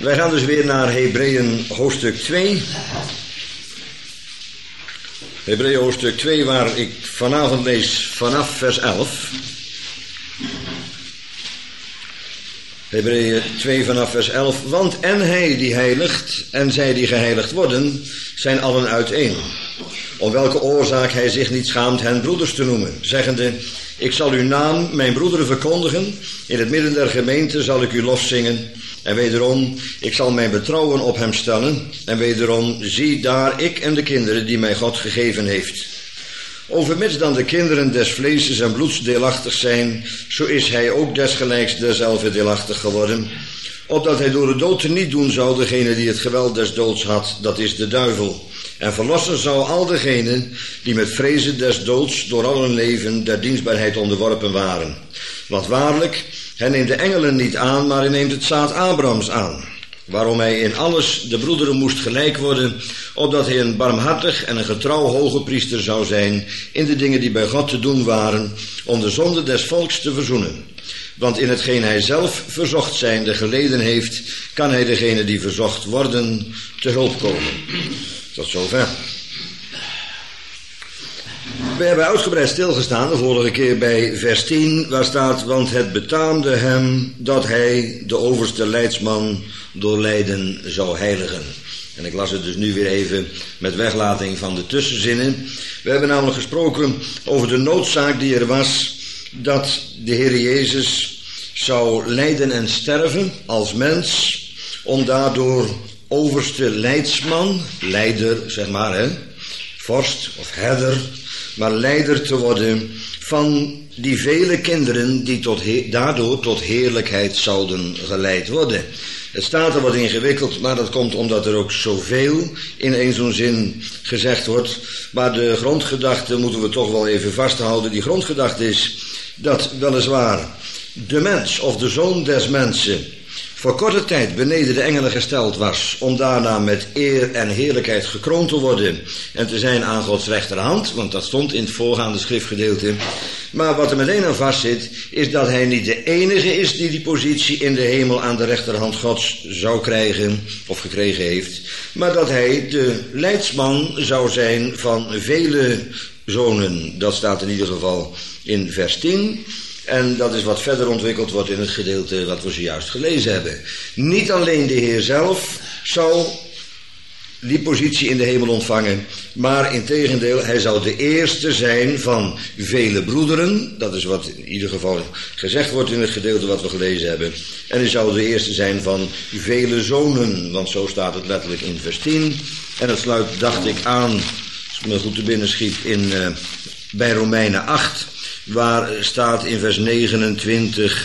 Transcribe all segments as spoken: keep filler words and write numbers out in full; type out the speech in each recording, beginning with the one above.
Wij gaan dus weer naar Hebreeën hoofdstuk twee. Hebreeën hoofdstuk twee, waar ik vanavond lees vanaf vers elf. Hebreeën twee vanaf vers elf. Want en hij die heiligt en zij die geheiligd worden, zijn allen uiteen. Om welke oorzaak hij zich niet schaamt hen broeders te noemen, zeggende: ik zal uw naam, mijn broederen, verkondigen. In het midden der gemeente zal ik u lof zingen. En wederom, ik zal mijn betrouwen op hem stellen. En wederom, zie daar ik en de kinderen die mij God gegeven heeft. Overmits dan de kinderen des vleeses en bloeds deelachtig zijn, zo is hij ook desgelijks derzelfde deelachtig geworden, opdat hij door de dood teniet doen zou degene die het geweld des doods had, dat is de duivel. En verlossen zou al degenen die met vrezen des doods door al hun leven der dienstbaarheid onderworpen waren. Want waarlijk, hij neemt de engelen niet aan, maar hij neemt het zaad Abrahams aan. Waarom hij in alles de broederen moest gelijk worden, opdat hij een barmhartig en een getrouw hoge priester zou zijn in de dingen die bij God te doen waren, om de zonde des volks te verzoenen. Want in hetgeen hij zelf verzocht zijnde geleden heeft, kan hij degene die verzocht worden te hulp komen. Tot zover. We hebben uitgebreid stilgestaan de vorige keer bij vers tien, waar staat: want het betaamde hem dat hij de overste leidsman door lijden zou heiligen. En ik las het dus nu weer even met weglating van de tussenzinnen. We hebben namelijk gesproken over de noodzaak die er was dat de Heer Jezus zou lijden en sterven als mens, om daardoor overste leidsman, leider zeg maar, hè, vorst of herder, maar leider te worden van die vele kinderen die tot he- daardoor tot heerlijkheid zouden geleid worden. Het staat er wat ingewikkeld, maar dat komt omdat er ook zoveel in één zo'n zin gezegd wordt. Maar de grondgedachte moeten we toch wel even vasthouden. Die grondgedachte is dat weliswaar de mens of de zoon des mensen voor korte tijd beneden de engelen gesteld was, om daarna met eer en heerlijkheid gekroond te worden en te zijn aan Gods rechterhand, want dat stond in het voorgaande schriftgedeelte. Maar wat er meteen aan vast zit, is dat hij niet de enige is die die positie in de hemel aan de rechterhand Gods zou krijgen, of gekregen heeft, maar dat hij de leidsman zou zijn van vele zonen. Dat staat in ieder geval in vers tien. En dat is wat verder ontwikkeld wordt in het gedeelte wat we zojuist gelezen hebben. Niet alleen de Heer zelf zou die positie in de hemel ontvangen, maar integendeel, hij zou de eerste zijn van vele broederen. Dat is wat in ieder geval gezegd wordt in het gedeelte wat we gelezen hebben. En hij zou de eerste zijn van vele zonen, want zo staat het letterlijk in vers tien. En het sluit, dacht ik, aan, als ik me goed te binnen schiet, in, uh, bij Romeinen acht. Waar staat in vers negenentwintig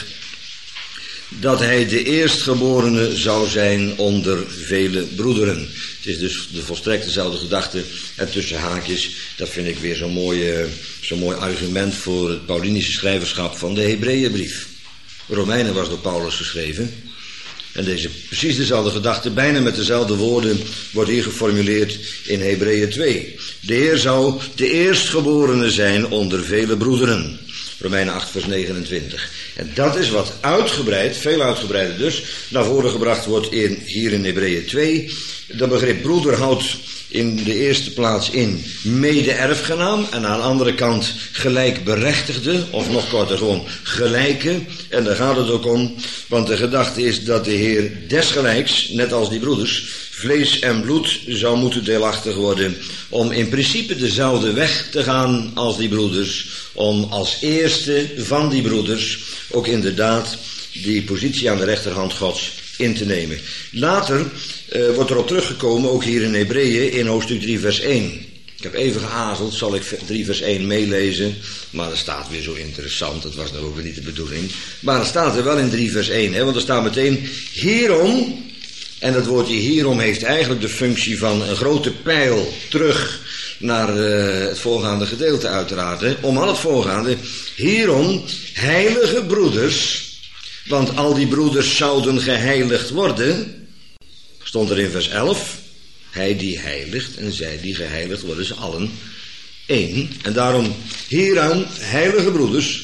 dat hij de eerstgeborene zou zijn onder vele broederen. Het is dus de volstrekt dezelfde gedachte. En tussen haakjes, dat vind ik weer zo'n mooi, zo'n mooi argument voor het Paulinische schrijverschap van de Hebreeënbrief. Romeinen was door Paulus geschreven. En deze precies dezelfde gedachte, bijna met dezelfde woorden, wordt hier geformuleerd in Hebreeën twee. De Heer zou de eerstgeborene zijn onder vele broederen. Romeinen acht vers negenentwintig. En dat is wat uitgebreid, veel uitgebreider dus, naar voren gebracht wordt in, hier in Hebreeën twee. Dat begrip broeder houdt in de eerste plaats in mede-erfgenaam en aan de andere kant gelijkberechtigde, of nog korter gewoon gelijke. En daar gaat het ook om, want de gedachte is dat de Heer desgelijks, net als die broeders, vlees en bloed zou moeten deelachtig worden, om in principe dezelfde weg te gaan als die broeders, om als eerste van die broeders ook inderdaad die positie aan de rechterhand Gods in te nemen. Later uh, wordt erop teruggekomen, ook hier in Hebreeën, in hoofdstuk drie vers één. Ik heb even geazeld, zal ik drie vers één meelezen, maar er staat weer zo interessant, dat was nou ook weer niet de bedoeling. Maar er staat er wel in drie vers één, hè, want er staat meteen hierom, en dat woordje hierom heeft eigenlijk de functie van een grote pijl terug naar uh, het voorgaande gedeelte uiteraard, hè, om al het voorgaande. Hierom, heilige broeders, want al die broeders zouden geheiligd worden, stond er in vers elf, hij die heiligt en zij die geheiligd worden, ze allen één. En daarom hieraan, heilige broeders,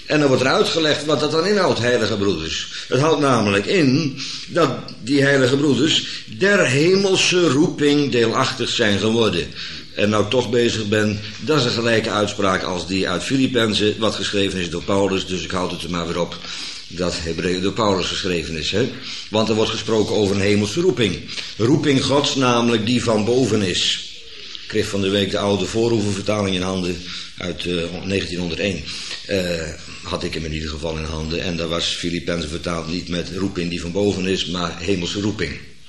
En dan wordt er uitgelegd wat dat dan inhoudt, heilige broeders. Het houdt namelijk in dat die heilige broeders der hemelse roeping deelachtig zijn geworden. En nou toch bezig ben, dat is een gelijke uitspraak als die uit Filippenzen, wat geschreven is door Paulus, dus ik houd het er maar weer op dat Hebreeën door Paulus geschreven is. Hè? Want er wordt gesproken over een hemelse roeping. Roeping Gods, namelijk die van boven is. Ik kreeg van de week de oude Voorhoevenvertaling in handen uit uh, negentienhonderdéén. Uh, had ik hem in ieder geval in handen. En daar was Filippenzen vertaald niet met roeping die van boven is, maar hemelse roeping.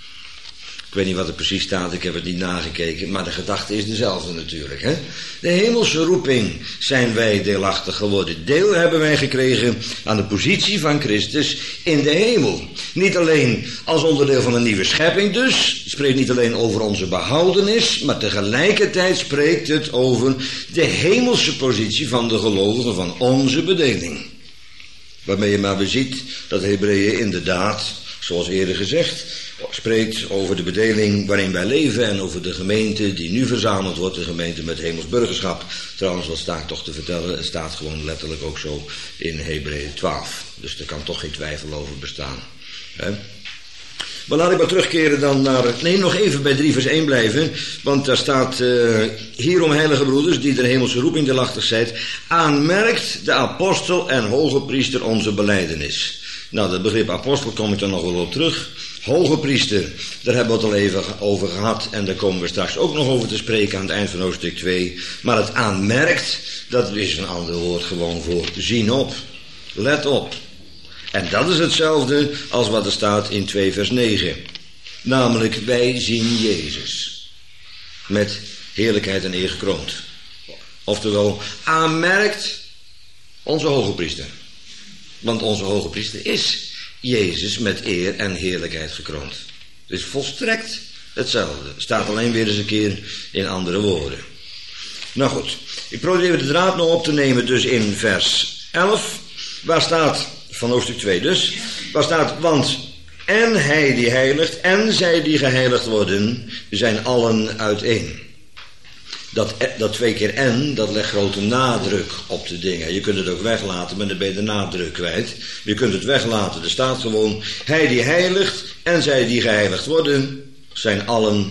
Ik weet niet wat er precies staat, ik heb het niet nagekeken, maar de gedachte is dezelfde natuurlijk. Hè? De hemelse roeping zijn wij deelachtig geworden. Deel hebben wij gekregen aan de positie van Christus in de hemel. Niet alleen als onderdeel van een nieuwe schepping dus, het spreekt niet alleen over onze behoudenis, maar tegelijkertijd spreekt het over de hemelse positie van de gelovigen van onze bedeling. Waarmee je maar weer ziet dat Hebreeën inderdaad, zoals eerder gezegd, spreekt over de bedeling waarin wij leven en over de gemeente die nu verzameld wordt, de gemeente met hemels burgerschap. Trouwens, wat sta ik toch te vertellen, het staat gewoon letterlijk ook zo in Hebreeën twaalf. Dus er kan toch geen twijfel over bestaan. He? Maar laat ik maar terugkeren dan naar, nee, nog even bij drie vers één blijven, want daar staat, uh, hierom heilige broeders, die de hemelse roeping deelachtig zijt, aanmerkt de apostel en hoge priester onze belijdenis. Nou, dat begrip apostel kom ik dan nog wel op terug. Hoge priester, daar hebben we het al even over gehad en daar komen we straks ook nog over te spreken aan het eind van hoofdstuk twee. Maar het aanmerkt, dat is een ander woord gewoon voor zien op. Let op. En dat is hetzelfde als wat er staat in twee vers negen. Namelijk, wij zien Jezus. Met heerlijkheid en eer gekroond. Oftewel, aanmerkt onze hoge priester. Want onze hoge priester is Jezus met eer en heerlijkheid gekroond. Het is volstrekt hetzelfde. Staat alleen weer eens een keer in andere woorden. Nou goed, ik probeer de draad nog op te nemen dus in vers elf. Waar staat, van hoofdstuk twee dus, waar staat, want en hij die heiligt en zij die geheiligd worden, zijn allen uiteen. Dat, dat twee keer en, dat legt grote nadruk op de dingen. Je kunt het ook weglaten, maar dan ben je de nadruk kwijt. Je kunt het weglaten, er staat gewoon, hij die heiligt en zij die geheiligd worden, zijn allen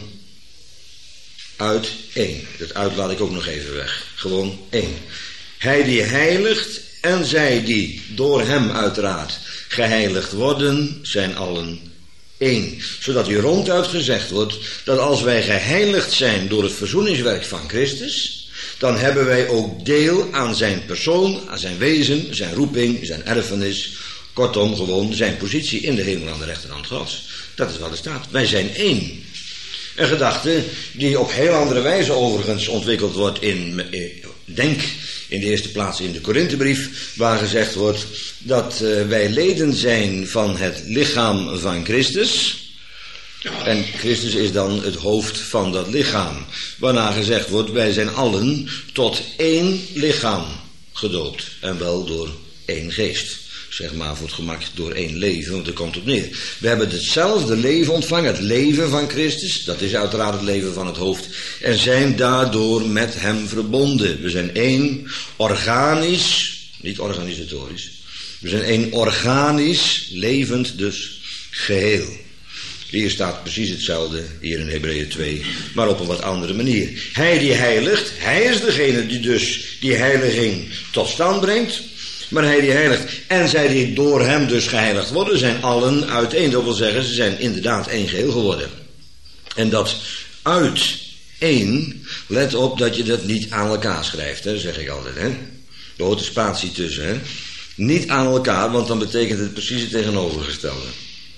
uiteen. Dat uit laat ik ook nog even weg. Gewoon één. Hij die heiligt en zij die door hem uiteraard geheiligd worden, zijn allen één. Zodat hier ronduit gezegd wordt dat als wij geheiligd zijn door het verzoeningswerk van Christus, dan hebben wij ook deel aan zijn persoon, aan zijn wezen, zijn roeping, zijn erfenis. Kortom, gewoon zijn positie in de hemel aan de rechterhand Gods. Dat is wat er staat. Wij zijn één. Een gedachte die op heel andere wijze overigens ontwikkeld wordt in, denk in de eerste plaats in de Korinthebrief, waar gezegd wordt dat uh, wij leden zijn van het lichaam van Christus. En Christus is dan het hoofd van dat lichaam. Waarna gezegd wordt, wij zijn allen tot één lichaam gedoopt. En wel door één geest. Zeg maar voor het gemak door één leven, want er komt op neer. We hebben hetzelfde leven ontvangen, het leven van Christus. Dat is uiteraard het leven van het hoofd. En zijn daardoor met hem verbonden. We zijn één organisch, niet organisatorisch. We zijn één organisch, levend dus, geheel. Hier staat precies hetzelfde, hier in Hebreeën twee, maar op een wat andere manier. Hij die heiligt, hij is degene die dus die heiliging tot stand brengt. Maar hij die heiligt en zij die door hem dus geheiligd worden, zijn allen uiteen. Dat wil zeggen, ze zijn inderdaad één geheel geworden. En dat uit één, let op dat je dat niet aan elkaar schrijft, hè, zeg ik altijd. Hè. Er hoort een spatie tussen. Hè. Niet aan elkaar, want dan betekent het precies het tegenovergestelde.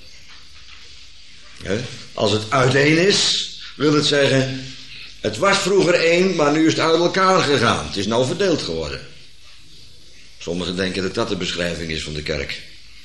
Hè. Als het uiteen is, wil het zeggen, het was vroeger één, maar nu is het uit elkaar gegaan. Het is nou verdeeld geworden. Sommigen denken dat dat de beschrijving is van de kerk.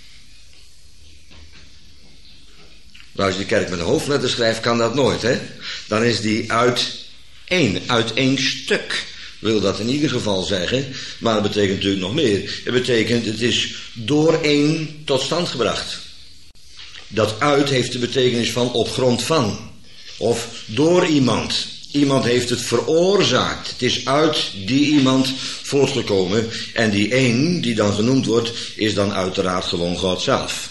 Maar als je de kerk met een hoofdletter schrijft, kan dat nooit, hè? Dan is die uit één, uit één stuk, wil dat in ieder geval zeggen. Maar het betekent natuurlijk nog meer. Het betekent, het is door één tot stand gebracht. Dat uit heeft de betekenis van op grond van. Of door iemand. Iemand heeft het veroorzaakt. Het is uit die iemand voortgekomen. En die één die dan genoemd wordt, is dan uiteraard gewoon God zelf.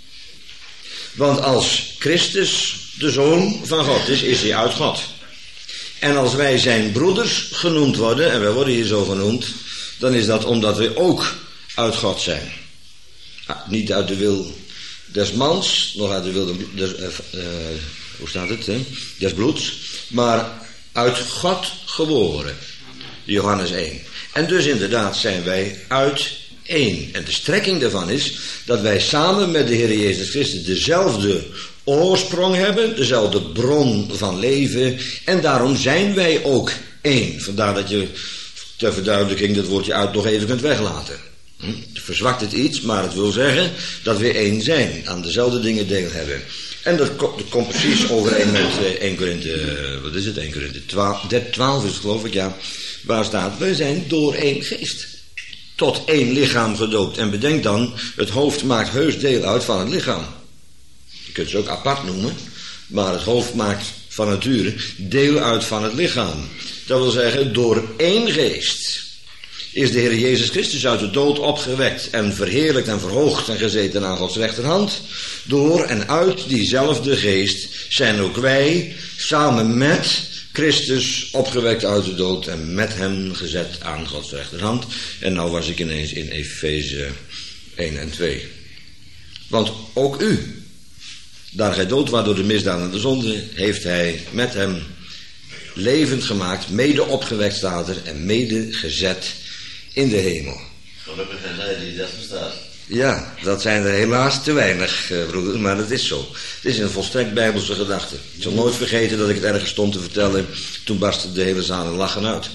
Want als Christus de Zoon van God is, is hij uit God. En als wij zijn broeders genoemd worden, en wij worden hier zo genoemd, dan is dat omdat we ook uit God zijn. Ah, niet uit de wil des mans, nog uit de wil des, uh, uh, hoe staat het, hè? des bloeds, maar uit God geboren. Johannes één. En dus inderdaad zijn wij uit één. En de strekking daarvan is dat wij samen met de Heer Jezus Christus dezelfde oorsprong hebben, dezelfde bron van leven, en daarom zijn wij ook één. Vandaar dat je ter verduidelijking dat woordje uit nog even kunt weglaten. Hm? Het verzwakt het iets, maar het wil zeggen dat we één zijn, aan dezelfde dingen deel hebben. En dat, dat komt precies overeen met één Korinthe, wat is het, één Korinthe twaalf is het geloof ik, ja, waar staat, wij zijn door één geest tot één lichaam gedoopt. En bedenk dan, het hoofd maakt heus deel uit van het lichaam. Je kunt ze ook apart noemen, maar het hoofd maakt van nature deel uit van het lichaam. Dat wil zeggen, door één geest is de Heer Jezus Christus uit de dood opgewekt en verheerlijkt en verhoogd en gezeten aan Gods rechterhand. Door en uit diezelfde geest zijn ook wij samen met Christus opgewekt uit de dood en met hem gezet aan Gods rechterhand. En nou was ik ineens in Efeze één en twee. Want ook u, daar gij dood was door de misdaden en de zonde, heeft hij met hem levend gemaakt, mede opgewekt staat er, en mede gezet in de hemel. Gelukkig zijn zij die dat verstaat. Ja, dat zijn er helaas te weinig, eh, broeder, maar dat is zo. Het is een volstrekt bijbelse gedachte. Ik zal nooit vergeten dat ik het ergens stond te vertellen, toen barstte de hele zaal in lachen uit.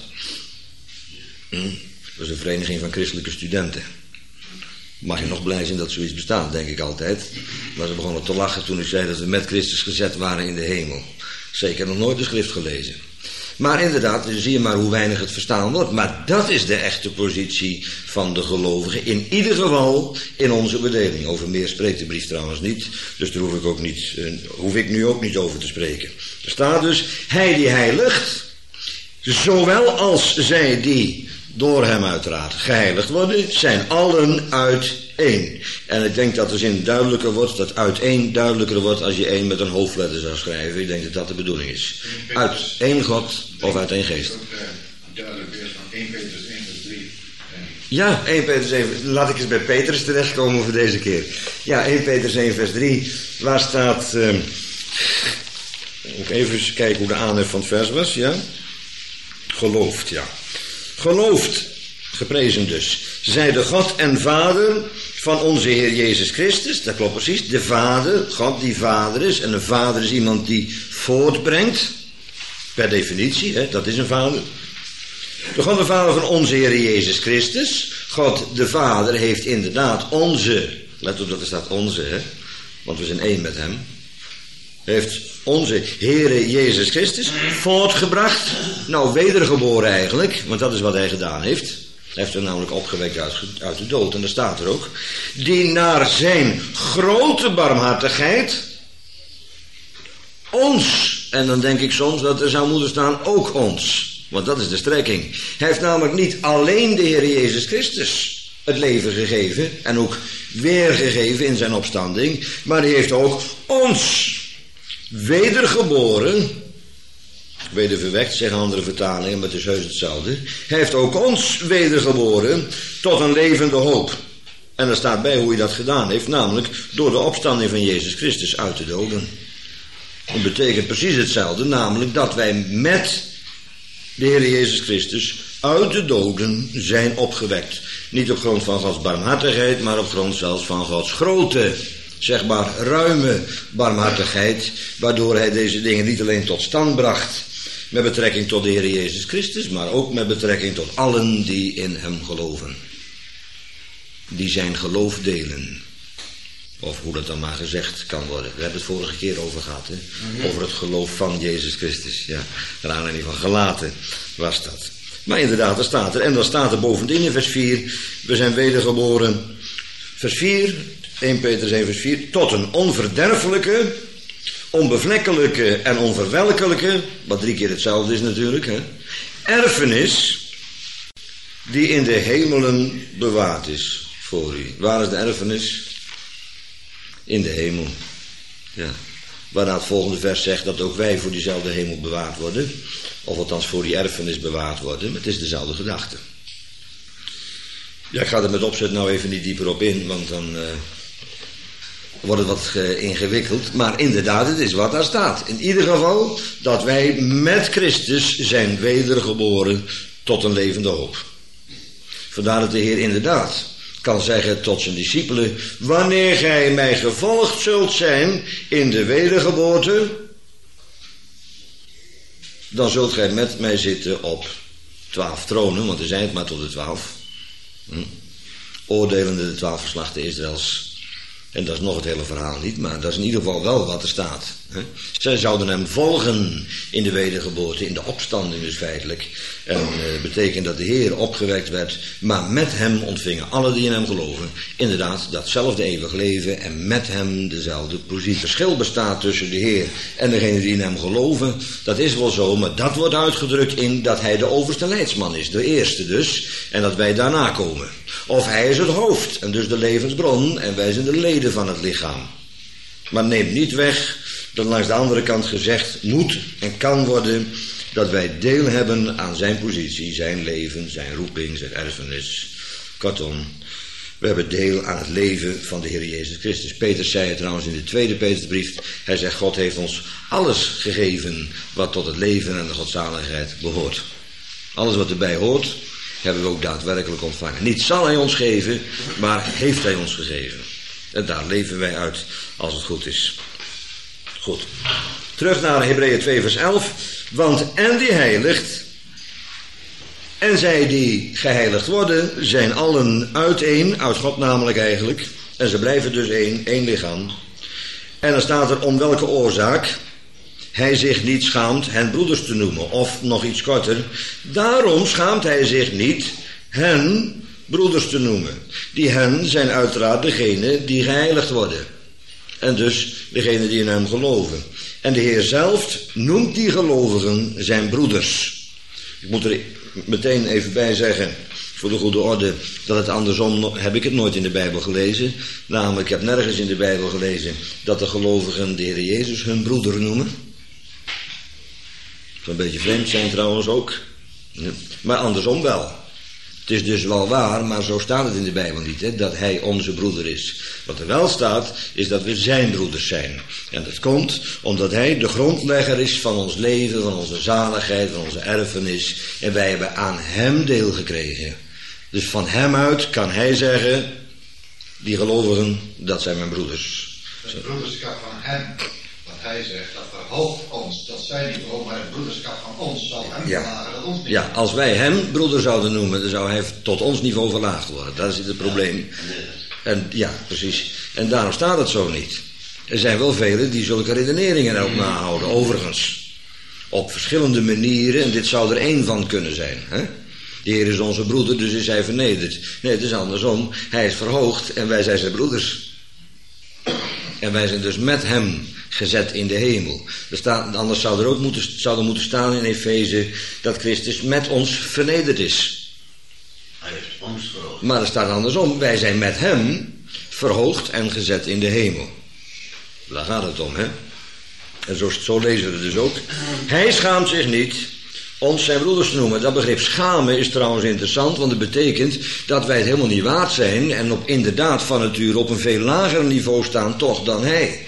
Hm? Dat was een vereniging van christelijke studenten. Mag je nog blij zijn dat zoiets bestaat, denk ik altijd. Maar ze begonnen te lachen toen ik zei dat we met Christus gezet waren in de hemel. Zeker nog nooit de schrift gelezen. Maar inderdaad, zie je maar hoe weinig het verstaan wordt. Maar dat is de echte positie van de gelovigen. In ieder geval in onze bedeling. Over meer spreekt de brief trouwens niet. Dus daar hoef ik, ook niet, uh, hoef ik nu ook niet over te spreken. Er staat dus, hij die heiligt, zowel als zij die door hem uiteraard geheiligd worden, zijn allen uit één. En ik denk dat de zin duidelijker wordt, dat uit één duidelijker wordt als je één met een hoofdletter zou schrijven. Ik denk dat dat de bedoeling is. Uit één God of uit één geest. Duidelijk weer van één Petrus één vers drie. Ja, één Petrus één. Laat ik eens bij Petrus terechtkomen voor deze keer. Ja, één Petrus één vers drie. Waar staat... Uh, ook even kijken hoe de aanhef van het vers was, ja. Gelooft, ja. Gelooft, geprezen dus, zij de God en Vader van onze Heer Jezus Christus, dat klopt precies, de Vader, God die Vader is, en een Vader is iemand die voortbrengt, per definitie, hè, dat is een Vader. De God en Vader van onze Heer Jezus Christus, God de Vader heeft inderdaad onze, let op dat er staat onze, hè, want we zijn één met hem, heeft onze Heere Jezus Christus voortgebracht, nou wedergeboren eigenlijk, want dat is wat hij gedaan heeft. Hij heeft er namelijk opgewekt uit, uit de dood, en daar staat er ook, die naar zijn grote barmhartigheid ons, en dan denk ik soms dat er zou moeten staan ook ons, want dat is de strekking. Hij heeft namelijk niet alleen de Heere Jezus Christus het leven gegeven en ook weergegeven in zijn opstanding, maar hij heeft ook ons wedergeboren, wederverwekt, zeggen andere vertalingen, maar het is heus hetzelfde. Hij heeft ook ons wedergeboren tot een levende hoop. En er staat bij hoe hij dat gedaan heeft, namelijk door de opstanding van Jezus Christus uit de doden. Dat betekent precies hetzelfde, namelijk dat wij met de Heer Jezus Christus uit de doden zijn opgewekt. Niet op grond van Gods barmhartigheid, maar op grond zelfs van Gods grote, zeg maar ruime barmhartigheid, waardoor hij deze dingen niet alleen tot stand bracht met betrekking tot de Heer Jezus Christus, maar ook met betrekking tot allen die in hem geloven. Die zijn geloof delen. Of hoe dat dan maar gezegd kan worden. We hebben het vorige keer over gehad, hè? Mm-hmm. Over het geloof van Jezus Christus. Ja, naar aanleiding van Galaten was dat. Maar inderdaad, er staat er. En dan staat er bovendien in vers vier, we zijn wedergeboren. Vers vier, één Petrus één vers vier, tot een onverderfelijke, onbevlekkelijke en onverwelkelijke, wat drie keer hetzelfde is natuurlijk, hè, erfenis die in de hemelen bewaard is voor u. Waar is de erfenis? In de hemel. Ja. Waarna het volgende vers zegt dat ook wij voor diezelfde hemel bewaard worden. Of althans voor die erfenis bewaard worden. Maar het is dezelfde gedachte. Ja, ik ga er met opzet nou even niet dieper op in, want dan uh, wordt het wat uh, ingewikkeld. Maar inderdaad, het is wat daar staat. In ieder geval dat wij met Christus zijn wedergeboren tot een levende hoop. Vandaar dat de Heer inderdaad kan zeggen tot zijn discipelen: wanneer gij mij gevolgd zult zijn in de wedergeboorte, dan zult gij met mij zitten op twaalf tronen, want er zijn het maar tot de twaalf. Hm. Oordelende de twaalf geslachten Israëls. En dat is nog het hele verhaal niet, maar dat is in ieder geval wel wat er staat. Hè? Zij zouden hem volgen in de wedergeboorte, in de opstanding dus feitelijk. En uh, betekent dat de Heer opgewekt werd, maar met hem ontvingen alle die in hem geloven inderdaad datzelfde eeuwig leven en met hem dezelfde positie. Het verschil bestaat tussen de Heer en degenen die in hem geloven, dat is wel zo, maar dat wordt uitgedrukt in dat hij de overste leidsman is, de eerste dus, en dat wij daarna komen. Of hij is het hoofd en dus de levensbron en wij zijn de leden van het lichaam. Maar neemt niet weg dat langs de andere kant gezegd moet en kan worden dat wij deel hebben aan zijn positie, zijn leven, zijn roeping, zijn erfenis. Kortom, we hebben deel aan het leven van de Heer Jezus Christus. Petrus zei het trouwens in de tweede Petrusbrief. Hij zegt: God heeft ons alles gegeven wat tot het leven en de godzaligheid behoort. Alles wat erbij hoort, hebben we ook daadwerkelijk ontvangen. Niet zal hij ons geven, maar heeft hij ons gegeven. En daar leven wij uit als het goed is. Goed. Terug naar Hebreeën twee vers elf. Want en die heiligt, en zij die geheiligd worden, zijn allen uiteen, uit God namelijk eigenlijk. En ze blijven dus één, één lichaam. En dan staat er om welke oorzaak hij zich niet schaamt hen broeders te noemen. Of nog iets korter, daarom schaamt hij zich niet hen broeders te noemen. Die hen zijn uiteraard degenen die geheiligd worden. En dus degenen die in hem geloven. En de Heer zelf noemt die gelovigen zijn broeders. Ik moet er meteen even bij zeggen, voor de goede orde, dat het andersom heb ik het nooit in de Bijbel gelezen. Namelijk, ik heb nergens in de Bijbel gelezen dat de gelovigen de Heer Jezus hun broeder noemen. Dat zou een beetje vreemd zijn trouwens ook. Ja. Maar andersom wel. Het is dus wel waar, maar zo staat het in de Bijbel niet, hè, dat hij onze broeder is. Wat er wel staat, is dat we zijn broeders zijn. En dat komt omdat hij de grondlegger is van ons leven, van onze zaligheid, van onze erfenis. En wij hebben aan hem deel gekregen. Dus van hem uit kan hij zeggen, die gelovigen, dat zijn mijn broeders. Het broederschap van hem, wat hij zegt, dat verhoogt ons. Dat zij niet verhoogd, maar het broederschap van ons zal hem ja. verlagen, dat ons niet. Ja, als wij hem broeder zouden noemen, dan zou hij tot ons niveau verlaagd worden. Dat is het probleem. En ja, precies. En daarom staat het zo niet. Er zijn wel velen die zulke redeneringen erop nahouden, overigens. Op verschillende manieren, en dit zou er één van kunnen zijn. Hè? De Heer is onze broeder, dus is hij vernederd. Nee, het is andersom. Hij is verhoogd en wij zijn zijn broeders. En wij zijn dus met hem gezet in de hemel. Er staat, anders zou er ook moeten, zou er moeten staan in Efeze dat Christus met ons vernederd is. Hij heeft ons verhoogd. Maar er staat andersom. Wij zijn met hem verhoogd en gezet in de hemel. Daar gaat het om, hè? En zo, zo lezen we het dus ook. Hij schaamt zich niet ons zijn broeders te noemen. Dat begrip schamen is trouwens interessant, want het betekent dat wij het helemaal niet waard zijn en op inderdaad van nature op een veel lager niveau staan toch dan hij.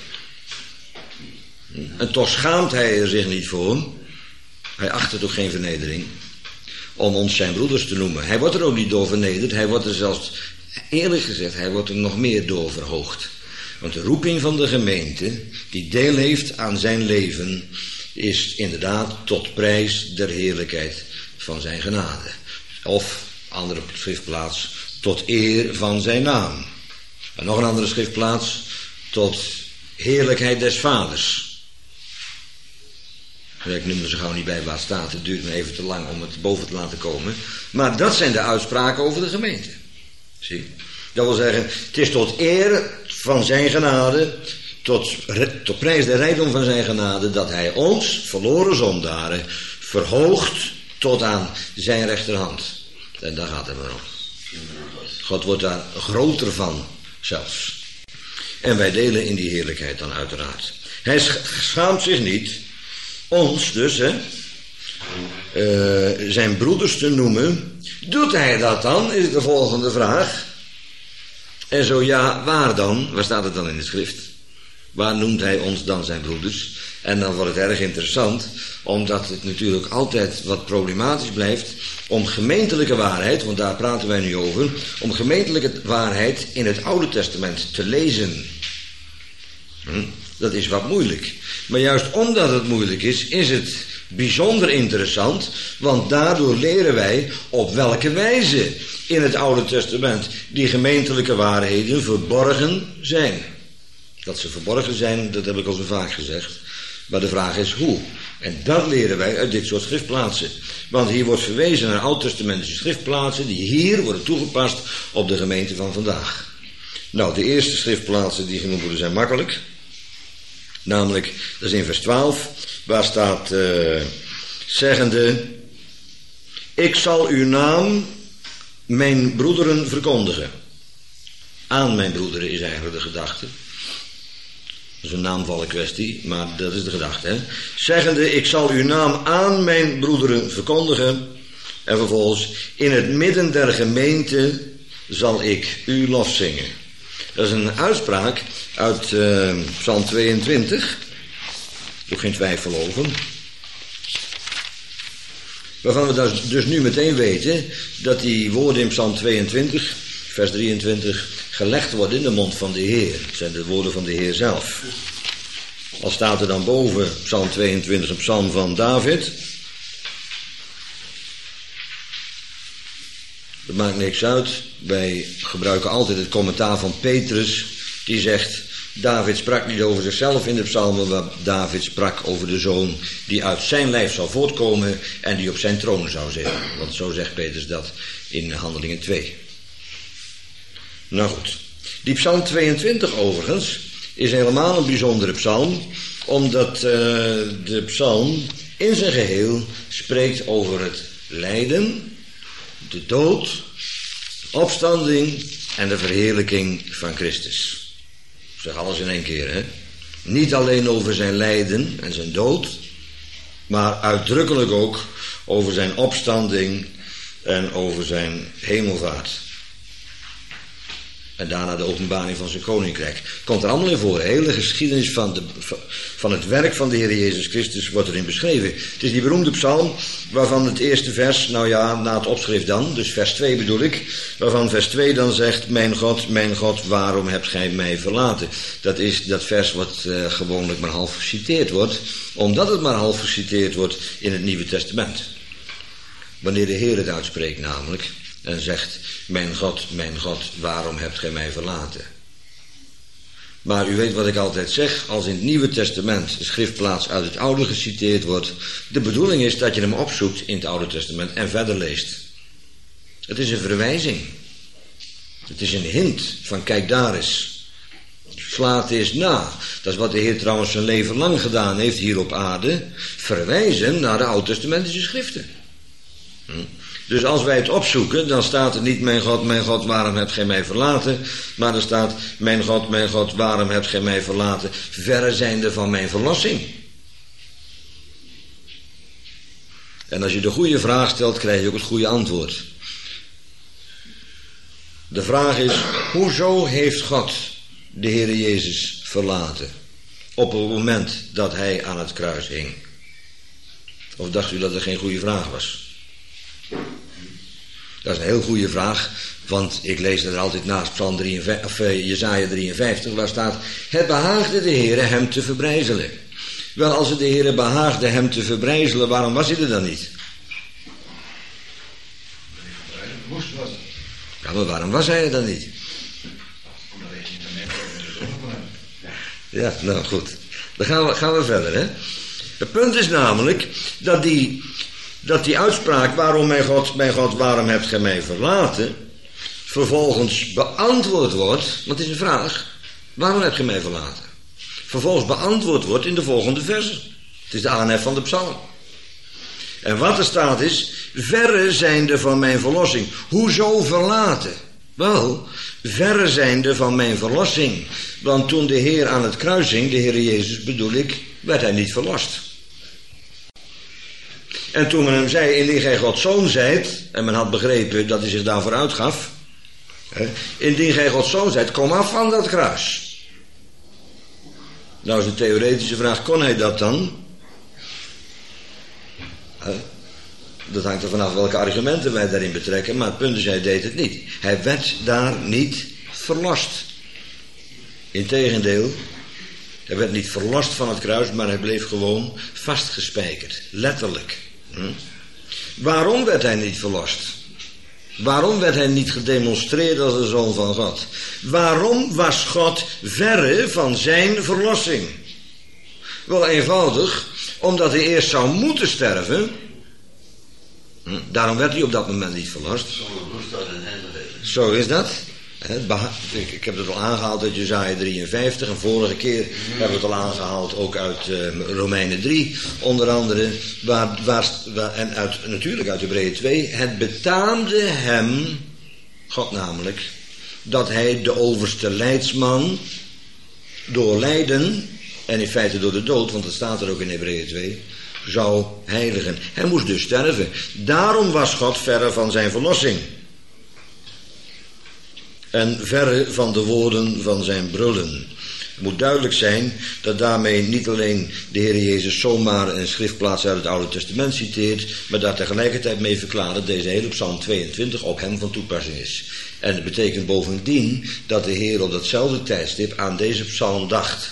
En toch schaamt hij er zich niet voor. Hij acht het ook geen vernedering om ons zijn broeders te noemen. Hij wordt er ook niet door vernederd. Hij wordt er zelfs, eerlijk gezegd, hij wordt er nog meer door verhoogd. Want de roeping van de gemeente, die deel heeft aan zijn leven, is inderdaad tot prijs der heerlijkheid van zijn genade. Of, andere schriftplaats, tot eer van zijn naam. En nog een andere schriftplaats, tot heerlijkheid des vaders. Ik noem er zo gauw niet bij waar het staat. Het duurt me even te lang om het boven te laten komen. Maar dat zijn de uitspraken over de gemeente. Zie? Dat wil zeggen, het is tot eer van zijn genade tot, tot prijs de rijkdom van zijn genade, dat hij ons, verloren zondaren, verhoogt tot aan zijn rechterhand. En daar gaat het maar om. God wordt daar groter van zelfs. En wij delen in die heerlijkheid dan uiteraard. Hij schaamt zich niet, ons dus, hè, uh, zijn broeders te noemen. Doet hij dat dan, is de volgende vraag. En zo ja, waar dan? Waar staat het dan in de schrift? Waar noemt hij ons dan zijn broeders? En dan wordt het erg interessant, omdat het natuurlijk altijd wat problematisch blijft om gemeentelijke waarheid, want daar praten wij nu over, om gemeentelijke waarheid in het Oude Testament te lezen. Hm? Dat is wat moeilijk. Maar juist omdat het moeilijk is, is het bijzonder interessant, want daardoor leren wij op welke wijze in het Oude Testament die gemeentelijke waarheden verborgen zijn. Dat ze verborgen zijn, dat heb ik al zo vaak gezegd. Maar de vraag is hoe. En dat leren wij uit dit soort schriftplaatsen. Want hier wordt verwezen naar oud-testamentische schriftplaatsen die hier worden toegepast op de gemeente van vandaag. Nou, de eerste schriftplaatsen die genoemd worden zijn makkelijk. Namelijk, dat is in vers twaalf, waar staat uh, zeggende: ik zal uw naam mijn broederen verkondigen. Aan mijn broederen is eigenlijk de gedachte. Dat is een naamvalle kwestie, maar dat is de gedachte. Hè? Zeggende, ik zal uw naam aan mijn broederen verkondigen. En vervolgens, in het midden der gemeente zal ik uw lof zingen. Dat is een uitspraak uit uh, Psalm tweeëntwintig. Er is ook geen twijfel over. Waarvan we dus nu meteen weten dat die woorden in Psalm tweeëntwintig, vers drieëntwintig, gelegd worden in de mond van de Heer. Dat zijn de woorden van de Heer zelf. Al staat er dan boven Psalm tweeëntwintig, een psalm van David. Dat maakt niks uit. Wij gebruiken altijd het commentaar van Petrus. Die zegt, David sprak niet over zichzelf in de psalmen, maar David sprak over de zoon die uit zijn lijf zou voortkomen en die op zijn troon zou zitten. Want zo zegt Petrus dat in Handelingen twee. Nou goed, die psalm tweeëntwintig overigens is helemaal een bijzondere psalm, omdat uh, de psalm in zijn geheel spreekt over het lijden, de dood, de opstanding en de verheerlijking van Christus. Ik zeg alles in één keer, hè. Niet alleen over zijn lijden en zijn dood, maar uitdrukkelijk ook over zijn opstanding en over zijn hemelvaart. En daarna de openbaring van zijn koninkrijk. Komt er allemaal in voor. De hele geschiedenis van, de, van het werk van de Heer Jezus Christus wordt erin beschreven. Het is die beroemde psalm waarvan het eerste vers, nou ja, na het opschrift dan, dus vers twee bedoel ik, waarvan vers twee dan zegt, mijn God, mijn God, waarom hebt gij mij verlaten? Dat is dat vers wat uh, gewoonlijk maar half geciteerd wordt, omdat het maar half geciteerd wordt in het Nieuwe Testament. Wanneer de Heer het uitspreekt namelijk en zegt, mijn God, mijn God, waarom hebt gij mij verlaten? Maar u weet wat ik altijd zeg, als in het Nieuwe Testament een schriftplaats uit het Oude geciteerd wordt, de bedoeling is dat je hem opzoekt in het Oude Testament en verder leest. Het is een verwijzing. Het is een hint van kijk daar eens. Sla het eens na. Dat is wat de Heer trouwens zijn leven lang gedaan heeft hier op aarde. Verwijzen naar de Oud-testamentische schriften. Hm. Dus als wij het opzoeken, dan staat er niet, mijn God, mijn God, waarom hebt gij mij verlaten? Maar er staat, mijn God, mijn God, waarom hebt gij mij verlaten? Verre zijnde van mijn verlossing. En als je de goede vraag stelt, krijg je ook het goede antwoord. De vraag is, hoezo heeft God de Heer Jezus verlaten? Op het moment dat hij aan het kruis hing. Of dacht u dat er geen goede vraag was? Dat is een heel goede vraag, want ik lees er altijd naast Psalm drieënvijftig, of uh, Jesaja drieënvijftig, waar staat, het behaagde de Heere hem te verbrijzelen. Wel, als het de Heere behaagde hem te verbrijzelen, waarom was hij er dan niet? Ja, maar waarom was hij er dan niet? Ja, nou goed. Dan gaan we, gaan we verder, hè. Het punt is namelijk dat die... dat die uitspraak, waarom mijn God, mijn God, waarom hebt gij mij verlaten, vervolgens beantwoord wordt, want het is een vraag, waarom hebt gij mij verlaten? vervolgens beantwoord wordt in de volgende versen. Het is de aanhef van de psalm. En wat er staat is, verre zijnde van mijn verlossing. Hoezo verlaten? Wel, verre zijnde van mijn verlossing. Want toen de Heer aan het kruis hing, de Heer Jezus bedoel ik, werd hij niet verlost. En toen men hem zei, indien gij Gods zoon zijt, en men had begrepen dat hij zich daarvoor uitgaf, hè, indien gij Gods zoon zijt, kom af van dat kruis. Nou is een theoretische vraag, kon hij dat dan? Hè? Dat hangt er vanaf welke argumenten wij daarin betrekken, maar het punt is, hij deed het niet. Hij werd daar niet verlost. Integendeel, hij werd niet verlost van het kruis, maar hij bleef gewoon vastgespijkerd. Letterlijk. Hm? Waarom werd hij niet verlost? Waarom werd hij niet gedemonstreerd als de Zoon van God? Waarom was God verre van zijn verlossing? Wel eenvoudig, omdat hij eerst zou moeten sterven. Hm? Daarom werd hij op dat moment niet verlost. Zo is dat. Ik heb het al aangehaald uit Jesaja drieënvijftig en vorige keer hebben we het al aangehaald ook uit uh, Romeinen drie onder andere, waar, waar, waar, en uit, natuurlijk uit Hebreeën twee. Het betaamde hem, God namelijk, dat hij de overste leidsman door lijden en in feite door de dood, want dat staat er ook in Hebreeën twee, zou heiligen. Hij moest dus sterven. Daarom was God verre van zijn verlossing. En verre van de woorden van zijn brullen. Het moet duidelijk zijn dat daarmee niet alleen de Heer Jezus zomaar een schriftplaats uit het Oude Testament citeert, maar daar tegelijkertijd mee verklaart dat deze hele Psalm tweeëntwintig op hem van toepassing is. En het betekent bovendien dat de Heer op datzelfde tijdstip aan deze psalm dacht.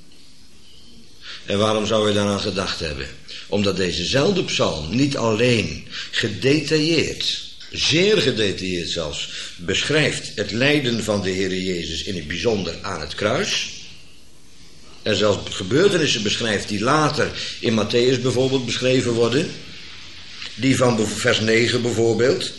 En waarom zou hij daaraan gedacht hebben? Omdat dezezelfde psalm niet alleen gedetailleerd, zeer gedetailleerd zelfs, beschrijft het lijden van de Heer Jezus in het bijzonder aan het kruis. En zelfs gebeurtenissen beschrijft die later in Matthäus bijvoorbeeld beschreven worden. Die van vers negen bijvoorbeeld.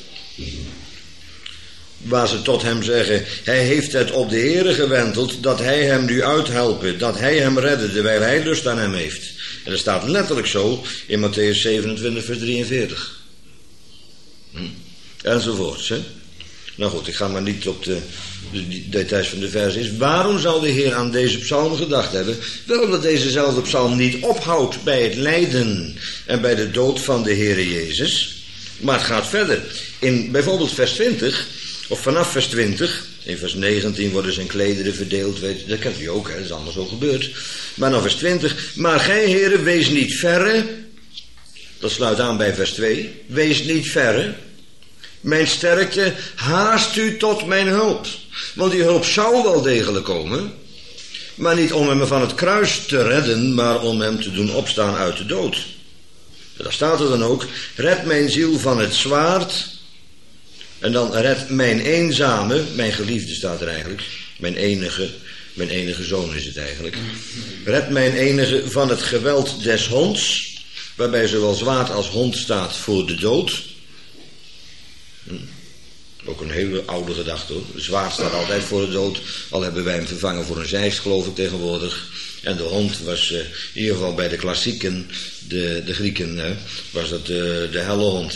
Waar ze tot hem zeggen, hij heeft het op de Heere gewenteld dat hij hem nu uithelpen, dat hij hem redde, terwijl hij lust aan hem heeft. En dat staat letterlijk zo in Matthäus zevenentwintig vers drieënveertig. Hm. Enzovoorts. Hè? Nou goed, ik ga maar niet op de, de details van de vers is. Waarom zou de Heer aan deze psalm gedacht hebben? Wel omdat dezezelfde psalm niet ophoudt bij het lijden en bij de dood van de Heer Jezus. Maar het gaat verder. In bijvoorbeeld vers twintig, of vanaf vers twintig, in vers negentien worden zijn klederen verdeeld, weet, dat kent u ook, hè? Dat is allemaal zo gebeurd. Maar dan vers twintig, maar gij heren, wees niet verre, dat sluit aan bij vers twee, wees niet verre, mijn sterkte, haast u tot mijn hulp. Want die hulp zou wel degelijk komen, maar niet om hem van het kruis te redden, maar om hem te doen opstaan uit de dood. Daar staat er dan ook, red mijn ziel van het zwaard. En dan red mijn eenzame, mijn geliefde staat er eigenlijk, mijn enige, mijn enige zoon is het eigenlijk. Red mijn enige van het geweld des honds, waarbij zowel zwaard als hond staat voor de dood. Hm. Ook een hele oude gedachte hoor. Zwaard staat altijd voor de dood, al hebben wij hem vervangen voor een zeist geloof ik tegenwoordig. En de hond was uh, in ieder geval bij de klassieken, de, de Grieken, hè, was dat de, de helle hond.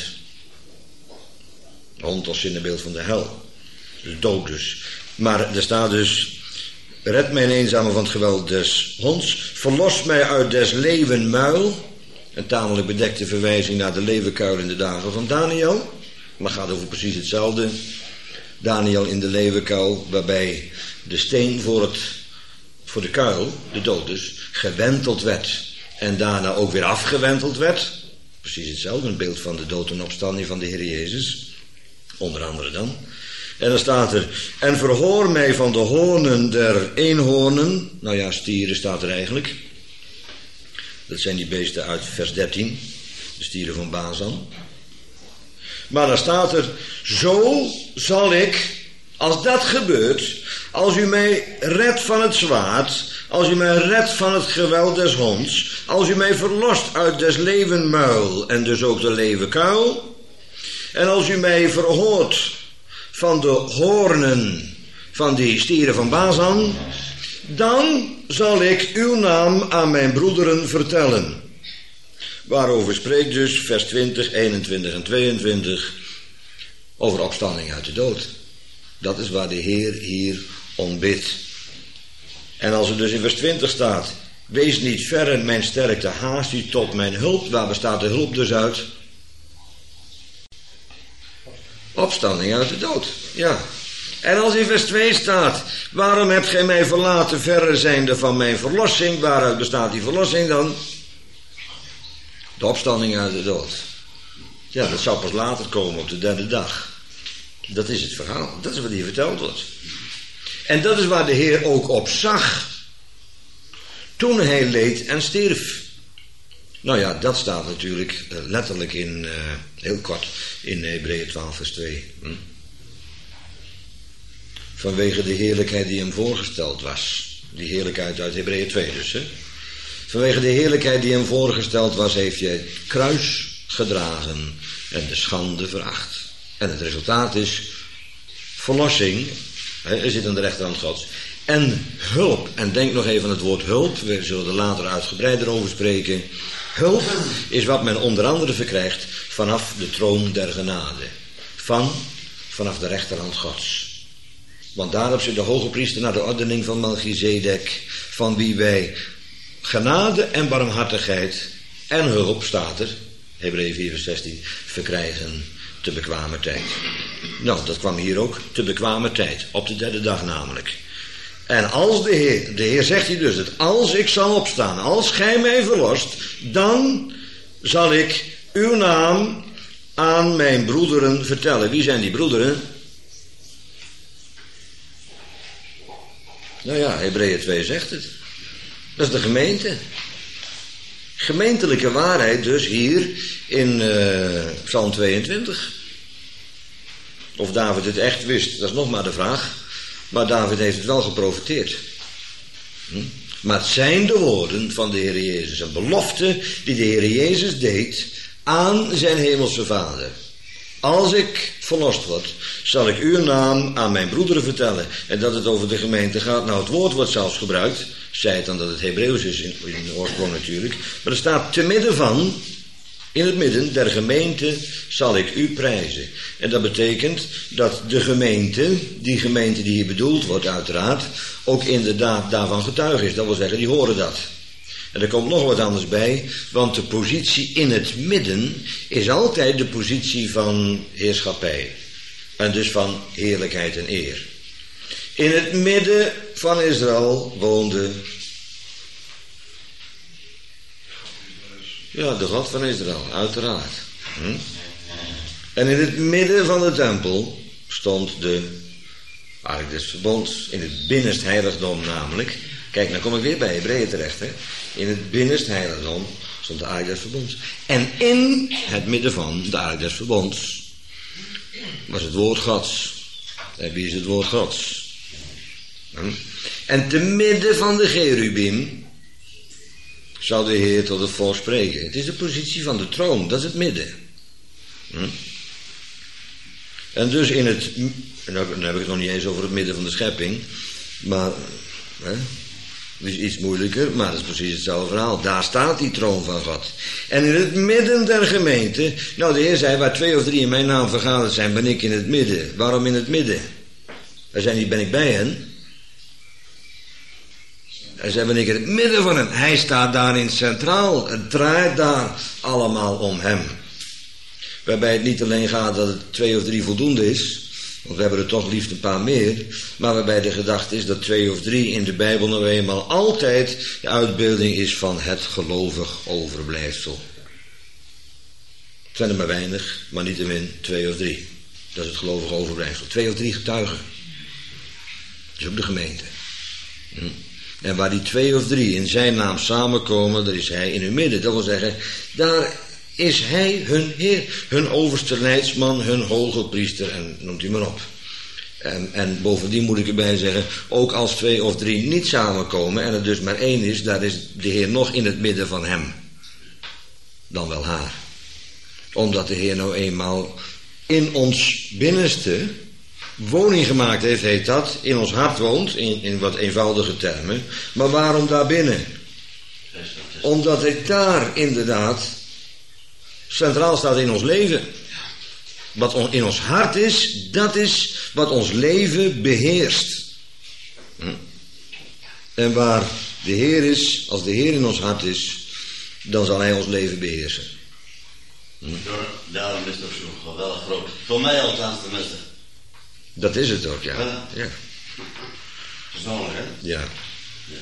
De hond als zinnebeeld van de hel. De dood dus. Maar er staat dus, red mijn eenzame van het geweld des honds, verlos mij uit des leeuwen muil. Een tamelijk bedekte verwijzing naar de leeuwenkuil in de dagen van Daniel. Maar het gaat over precies hetzelfde. Daniel in de leeuwenkuil, waarbij de steen voor, het, voor de kuil, de dood dus, gewenteld werd. En daarna ook weer afgewenteld werd. Precies hetzelfde, een beeld van de dood en opstanding van de Heer Jezus. Onder andere dan. En dan staat er, en verhoor mij van de hoornen der eenhoornen. Nou ja, stieren staat er eigenlijk. Dat zijn die beesten uit vers dertien. De stieren van Bazan. Maar dan staat er, zo zal ik, als dat gebeurt, als u mij redt van het zwaard, als u mij redt van het geweld des honds, als u mij verlost uit des leeuwenmuil en dus ook de leeuwenkuil, en als u mij verhoort van de hoornen van die stieren van Bazan, Dan zal ik uw naam aan mijn broederen vertellen. Waarover spreekt dus vers twintig, eenentwintig en tweeëntwintig over opstanding uit de dood. Dat is waar de Heer hier om bidt. En als er dus in vers twintig staat: wees niet verre mijn sterkte, haast u tot mijn hulp. Waar bestaat de hulp dus uit? Opstanding uit de dood, ja. En als in vers twee staat: waarom hebt gij mij verlaten, verre zijnde van mijn verlossing? Waaruit bestaat die verlossing dan? De opstanding uit de dood. Ja, dat zou pas later komen op de derde dag. Dat is het verhaal. Dat is wat hier verteld wordt. En dat is waar de Heer ook op zag toen hij leed en stierf. Nou ja, dat staat natuurlijk letterlijk in, uh, heel kort, in Hebreeën twaalf vers twee. Hm? Vanwege de heerlijkheid die hem voorgesteld was. Die heerlijkheid uit Hebreeën twee dus. Hè? Vanwege de heerlijkheid die hem voorgesteld was, heeft hij het kruis gedragen en de schande veracht. En het resultaat is verlossing. Hij zit aan de rechterhand Gods. En hulp. En denk nog even aan het woord hulp. We zullen er later uitgebreider over spreken. Hulp is wat men onder andere verkrijgt vanaf de troon der genade. Van, vanaf de rechterhand Gods. Want daarop zit de hoge priester naar de ordening van Melchizedek, van wie wij genade en barmhartigheid en hulp, staat er, Hebreeën vier vers zestien, verkrijgen te bekwamer tijd. Nou, dat kwam hier ook, te bekwamer tijd, op de derde dag namelijk. En als de Heer, de Heer zegt hier dus dat als ik zal opstaan, als gij mij verlost, dan zal ik uw naam aan mijn broederen vertellen. Wie zijn die broederen? Nou ja, Hebreeën twee zegt het. Dat is de gemeente. Gemeentelijke waarheid dus hier in uh, Psalm tweeëntwintig. Of David het echt wist, dat is nog maar de vraag. Maar David heeft het wel geprofeteerd. Hm? Maar het zijn de woorden van de Heer Jezus. Een belofte die de Heer Jezus deed aan zijn hemelse Vader. Als ik verlost word, zal ik uw naam aan mijn broederen vertellen. En dat het over de gemeente gaat. Nou, het woord wordt zelfs gebruikt. Zei het dan dat het Hebreeuws is in, in de oorsprong natuurlijk. Maar er staat te midden van, in het midden der gemeente zal ik u prijzen. En dat betekent dat de gemeente, die gemeente die hier bedoeld wordt uiteraard, ook inderdaad daarvan getuige is. Dat wil zeggen, die horen dat. En er komt nog wat anders bij, want de positie in het midden is altijd de positie van heerschappij. En dus van heerlijkheid en eer. In het midden van Israël woonde, ja, de God van Israël, uiteraard. Hm? En in het midden van de tempel stond de Ark des Verbonds, in het binnenst heiligdom namelijk. Kijk, dan kom ik weer bij Hebreeën terecht, hè. In het binnenst heiligdom stond de Ark des Verbonds. En in het midden van de Ark des Verbonds was het woord Gods. En wie is het woord Gods? Hm? En te midden van de cherubim zal de Heer tot het volk spreken. Het is de positie van de troon, dat is het midden. Hm? En dus in het, en dan heb ik het nog niet eens over het midden van de schepping, maar, hè, dat is iets moeilijker, maar dat is precies hetzelfde verhaal. Daar staat die troon van God. En in het midden der gemeente, nou de Heer zei, waar twee of drie in mijn naam vergaderd zijn, ben ik in het midden. Waarom in het midden? Hij zei niet, ben ik bij hen? Hij zei, ben ik in het midden van hen. Hij staat daarin centraal. Het draait daar allemaal om hem. Waarbij het niet alleen gaat dat het twee of drie voldoende is, want we hebben er toch liefst een paar meer, maar waarbij de gedachte is dat twee of drie in de Bijbel nou eenmaal altijd de uitbeelding is van het gelovig overblijfsel. Het zijn er maar weinig, maar niettemin twee of drie. Dat is het gelovig overblijfsel. Twee of drie getuigen. Dat is ook de gemeente. Hm. En waar die twee of drie in zijn naam samenkomen, daar is hij in hun midden. Dat wil zeggen, daar is hij hun Heer, hun overste leidsman, hun hoge priester en noemt u maar op. En, en bovendien moet ik erbij zeggen, ook als twee of drie niet samenkomen en er dus maar één is, daar is de Heer nog in het midden van hem. Dan wel haar. Omdat de Heer nou eenmaal in ons binnenste woning gemaakt heeft, heet dat, in ons hart woont, in, in wat eenvoudige termen. Maar waarom daar binnen? Omdat hij daar inderdaad centraal staat in ons leven. Wat in ons hart is, dat is wat ons leven beheerst. Hm. En waar de Heer is, als de Heer in ons hart is, dan zal hij ons leven beheersen. Hm. Daarom is het ook zo geweldig groot. Voor mij althans tenminste. Dat is het ook, ja. Ja. ja. Persoonlijk, hè? Ja. ja.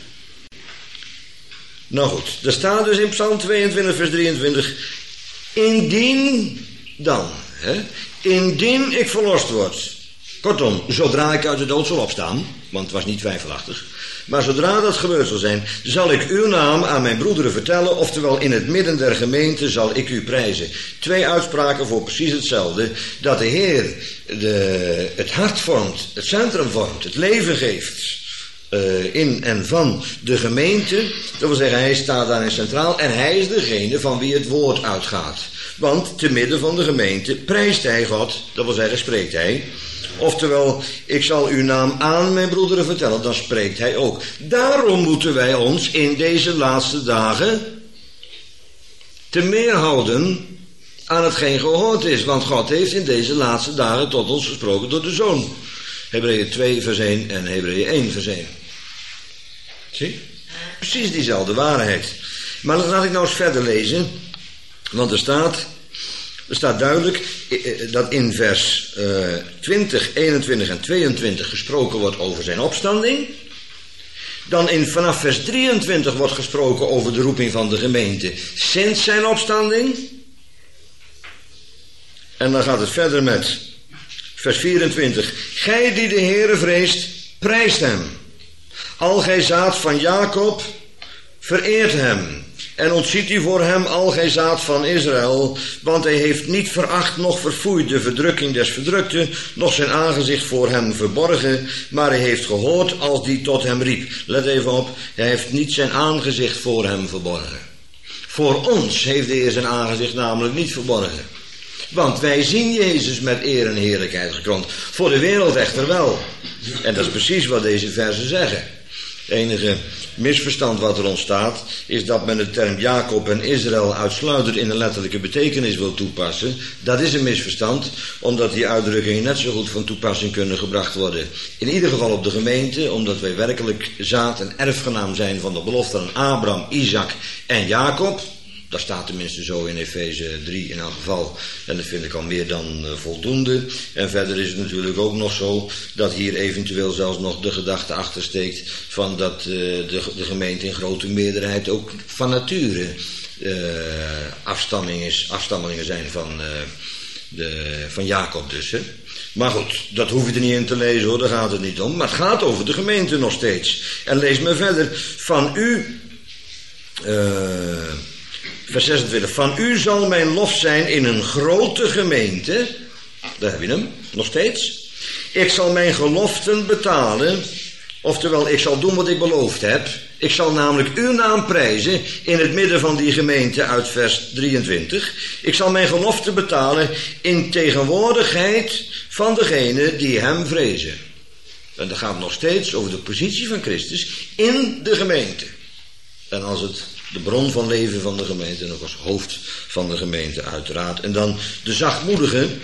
Nou goed, er staat dus in Psalm tweeëntwintig, vers drieëntwintig. Indien dan, hè, indien ik verlost word. Kortom, zodra ik uit de dood zal opstaan, want het was niet twijfelachtig. Maar zodra dat gebeurd zal zijn, zal ik uw naam aan mijn broederen vertellen, oftewel in het midden der gemeente zal ik u prijzen. Twee uitspraken voor precies hetzelfde. Dat de Heer de, het hart vormt, het centrum vormt, het leven geeft. Uh, in en van de gemeente. Dat wil zeggen, hij staat daarin centraal en hij is degene van wie het woord uitgaat. Want te midden van de gemeente prijst hij God, dat wil zeggen, spreekt hij. Oftewel, ik zal uw naam aan mijn broederen vertellen, dan spreekt hij ook. Daarom moeten wij ons in deze laatste dagen te meer houden aan hetgeen gehoord is. Want God heeft in deze laatste dagen tot ons gesproken door de Zoon. Hebreeën twee vers één en Hebreeën één vers één. Zie? Precies diezelfde waarheid. Maar laat ik nou eens verder lezen. Want er staat, er staat duidelijk dat in vers uh, twintig, eenentwintig en tweeëntwintig gesproken wordt over zijn opstanding. Dan in, vanaf vers drieëntwintig wordt gesproken over de roeping van de gemeente sinds zijn opstanding. En dan gaat het verder met vers vierentwintig. Gij die de Heere vreest, prijst hem. Al gij zaad van Jacob, vereert hem. En ontziet u voor hem al gij zaad van Israël, want hij heeft niet veracht, noch verfoeid de verdrukking des verdrukten, noch zijn aangezicht voor hem verborgen, maar hij heeft gehoord als die tot hem riep. Let even op, hij heeft niet zijn aangezicht voor hem verborgen. Voor ons heeft de Heer zijn aangezicht namelijk niet verborgen. Want wij zien Jezus met eer en heerlijkheid gekroond. Voor de wereld echter wel. En dat is precies wat deze versen zeggen. Het enige misverstand wat er ontstaat is dat men de term Jacob en Israël uitsluitend in een letterlijke betekenis wil toepassen. Dat is een misverstand, omdat die uitdrukkingen net zo goed van toepassing kunnen gebracht worden. In ieder geval op de gemeente, omdat wij werkelijk zaad en erfgenaam zijn van de belofte aan Abraham, Isaac en Jacob. Dat staat tenminste zo in Efeze drie in elk geval. En dat vind ik al meer dan uh, voldoende. En verder is het natuurlijk ook nog zo dat hier eventueel zelfs nog de gedachte achter steekt van dat uh, de, de gemeente in grote meerderheid ook van nature uh, afstamming is, afstammelingen zijn van, uh, de, van Jacob dus. Hè? Maar goed, dat hoef je er niet in te lezen hoor, daar gaat het niet om. Maar het gaat over de gemeente nog steeds. En lees me verder. Van u... Uh, Vers zesentwintig. Van u zal mijn lof zijn in een grote gemeente. Daar heb je hem, nog steeds. Ik zal mijn geloften betalen. Oftewel, ik zal doen wat ik beloofd heb. Ik zal namelijk uw naam prijzen in het midden van die gemeente uit vers drieëntwintig. Ik zal mijn geloften betalen in tegenwoordigheid van degenen die hem vrezen. En dat gaat nog steeds over de positie van Christus in de gemeente. En als het de bron van leven van de gemeente en ook als hoofd van de gemeente uiteraard. En dan de zachtmoedigen,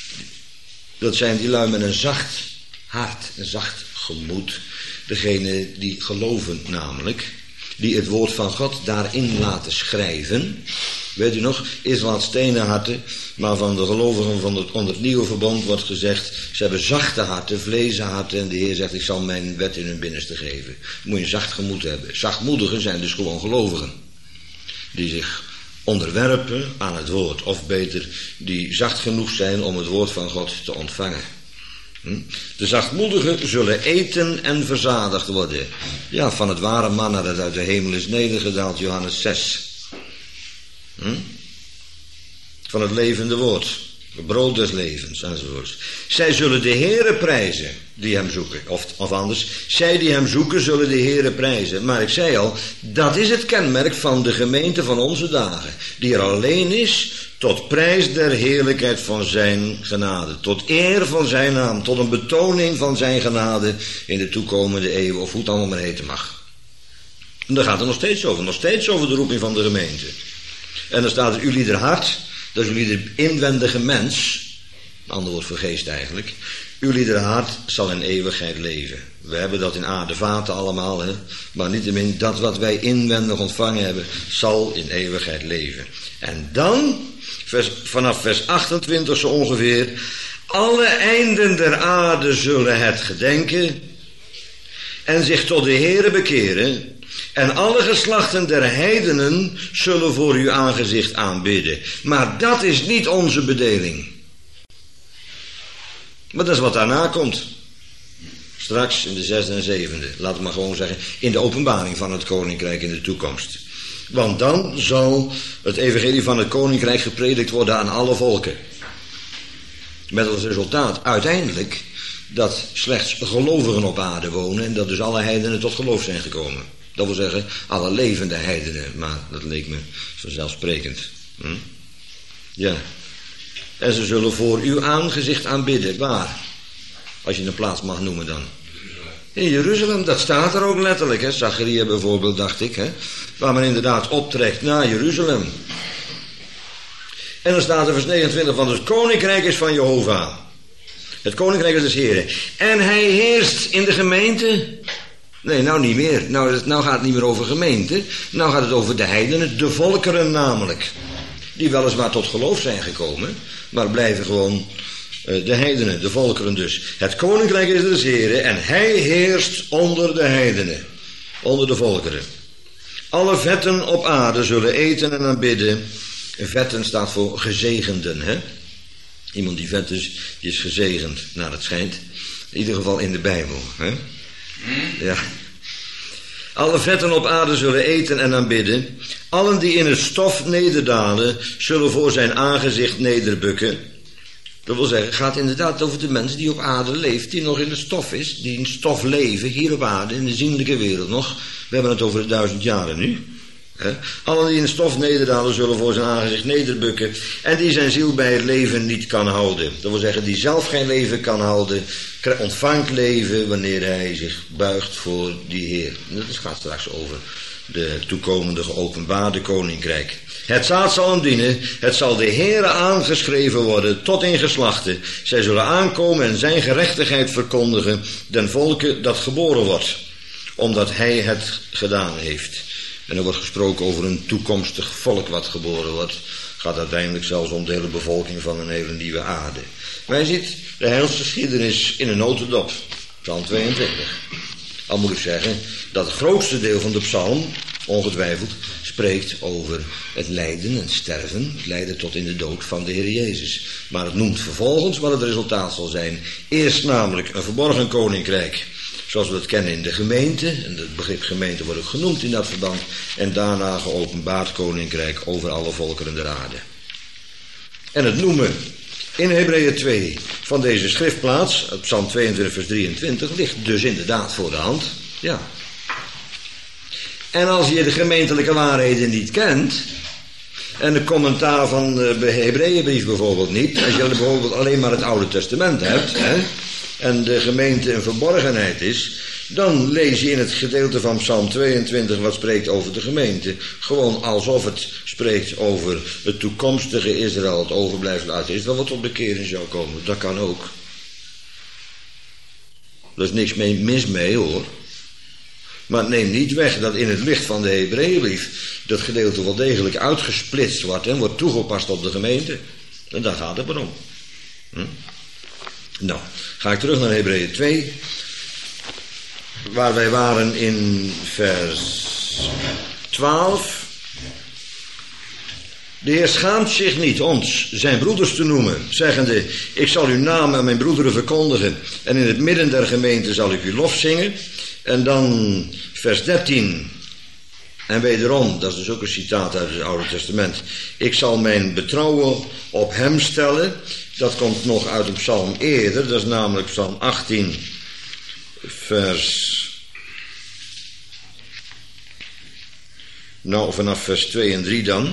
dat zijn die lui met een zacht hart, een zacht gemoed. Degene die geloven namelijk, die het woord van God daarin laten schrijven. Weet u nog, Israël had stenen harten, maar van de gelovigen van het, onder het nieuwe verbond wordt gezegd, ze hebben zachte harten, vlezen harten, en de Heer zegt, ik zal mijn wet in hun binnenste geven. Moet je een zacht gemoed hebben. Zachtmoedigen zijn dus gewoon gelovigen, die zich onderwerpen aan het woord, of beter, die zacht genoeg zijn om het woord van God te ontvangen. De zachtmoedigen zullen eten en verzadigd worden. Ja, van het ware manna dat uit de hemel is nedergedaald, Johannes zes. Hm? Van het levende woord. brood des levens, enzovoorts. Zij zullen de Heere prijzen die hem zoeken. Of, of anders, zij die hem zoeken zullen de Heere prijzen. Maar ik zei al, dat is het kenmerk van de gemeente van onze dagen. Die er alleen is tot prijs der heerlijkheid van zijn genade. Tot eer van zijn naam. Tot een betoning van zijn genade in de toekomende eeuwen. Of hoe het allemaal maar heten mag. En daar gaat het nog steeds over. Nog steeds over de roeping van de gemeente. En dan staat er, jullie der hart. Dat is jullie de inwendige mens. Een ander woord voor geest eigenlijk. Jullie der hart zal in eeuwigheid leven. We hebben dat in aarde vaten allemaal. Hè? Maar niettemin dat wat wij inwendig ontvangen hebben. Zal in eeuwigheid leven. En dan, vers, vanaf vers achtentwintig zo ongeveer. Alle einden der aarde zullen het gedenken. En zich tot de Heere bekeren. En alle geslachten der heidenen zullen voor uw aangezicht aanbidden. Maar dat is niet onze bedeling. Maar dat is wat daarna komt. Straks in de zesde en zevende. Laten we maar gewoon zeggen. In de openbaring van het koninkrijk in de toekomst. Want dan zal het evangelie van het koninkrijk gepredikt worden aan alle volken. Met als resultaat uiteindelijk dat slechts gelovigen op aarde wonen. En dat dus alle heidenen tot geloof zijn gekomen. Dat wil zeggen, alle levende heidenen. Maar dat leek me vanzelfsprekend. Hm? Ja. En ze zullen voor uw aangezicht aanbidden. Waar? Als je een plaats mag noemen dan. In Jeruzalem, dat staat er ook letterlijk. Hè? Zacharia bijvoorbeeld, dacht ik. Hè? Waar men inderdaad optrekt naar Jeruzalem. En dan staat er vers negenentwintig van, het koninkrijk is van Jehovah. Het koninkrijk is des Heren. En hij heerst in de gemeente. Nee, nou niet meer. Nou, nou gaat het niet meer over gemeente. Nou gaat het over de heidenen, de volkeren namelijk. Die weliswaar tot geloof zijn gekomen, maar blijven gewoon uh, de heidenen, de volkeren dus. Het koninkrijk is des Heren en hij heerst onder de heidenen, onder de volkeren. Alle vetten op aarde zullen eten en aanbidden. Vetten staat voor gezegenden, hè? Iemand die vet is, die is gezegend, naar het schijnt. In ieder geval in de Bijbel, hè? Ja. Alle vetten op aarde zullen eten en aanbidden. Allen die in het stof nederdalen, zullen voor zijn aangezicht nederbukken. Dat wil zeggen, het gaat inderdaad over de mens die op aarde leeft, die nog in het stof is, die in stof leven, hier op aarde, in de zienlijke wereld nog. We hebben het over de duizend jaren nu. He? Allen die in het stof nederdalen, zullen voor zijn aangezicht nederbukken. En die zijn ziel bij het leven niet kan houden. Dat wil zeggen, die zelf geen leven kan houden, ontvangt leven wanneer hij zich buigt voor die Heer. Dat gaat straks over de toekomende geopenbaarde koninkrijk. Het zaad zal hem dienen, het zal de Heere aangeschreven worden tot in geslachten. Zij zullen aankomen en zijn gerechtigheid verkondigen den volke dat geboren wordt, omdat hij het gedaan heeft. En er wordt gesproken over een toekomstig volk wat geboren wordt. Gaat uiteindelijk zelfs om de hele bevolking van een hele nieuwe aarde. Wij zien de heilsgeschiedenis in een notendop. Psalm tweeëntwintig. Al moet ik zeggen dat het grootste deel van de psalm, ongetwijfeld, spreekt over het lijden en sterven. Het lijden tot in de dood van de Heer Jezus. Maar het noemt vervolgens wat het resultaat zal zijn. Eerst namelijk een verborgen koninkrijk. Zoals we dat kennen in de gemeente. En het begrip gemeente wordt ook genoemd in dat verband. En daarna geopenbaard koninkrijk over alle volkeren der aarde. En het noemen in Hebreeën twee van deze schriftplaats, Psalm tweeëntwintig vers drieëntwintig, ligt dus inderdaad voor de hand. Ja. En als je de gemeentelijke waarheden niet kent, en de commentaar van de Hebreeënbrief bijvoorbeeld niet, als je bijvoorbeeld alleen maar het Oude Testament hebt, hè, en de gemeente een verborgenheid is, dan lees je in het gedeelte van Psalm tweeëntwintig wat spreekt over de gemeente, gewoon alsof het spreekt over het toekomstige Israël, het overblijfsel uit Israël, wat tot bekering zou komen. Dat kan ook. Er is niks mee, mis mee hoor. Maar het neemt niet weg dat in het licht van de Hebreeënbrief dat gedeelte wel degelijk uitgesplitst wordt en wordt toegepast op de gemeente. En daar gaat het maar om. Hm? Nou, ga ik terug naar Hebreeën twee. Waar wij waren in vers twaalf. De Heer schaamt zich niet ons, zijn broeders te noemen, zeggende, ik zal uw naam aan mijn broederen verkondigen en in het midden der gemeente zal ik uw lof zingen. En dan vers dertien. En wederom, dat is dus ook een citaat uit het Oude Testament. Ik zal mijn betrouwen op hem stellen. Dat komt nog uit een psalm eerder. Dat is namelijk psalm achttien, vers... Nou, vanaf vers twee en drie dan.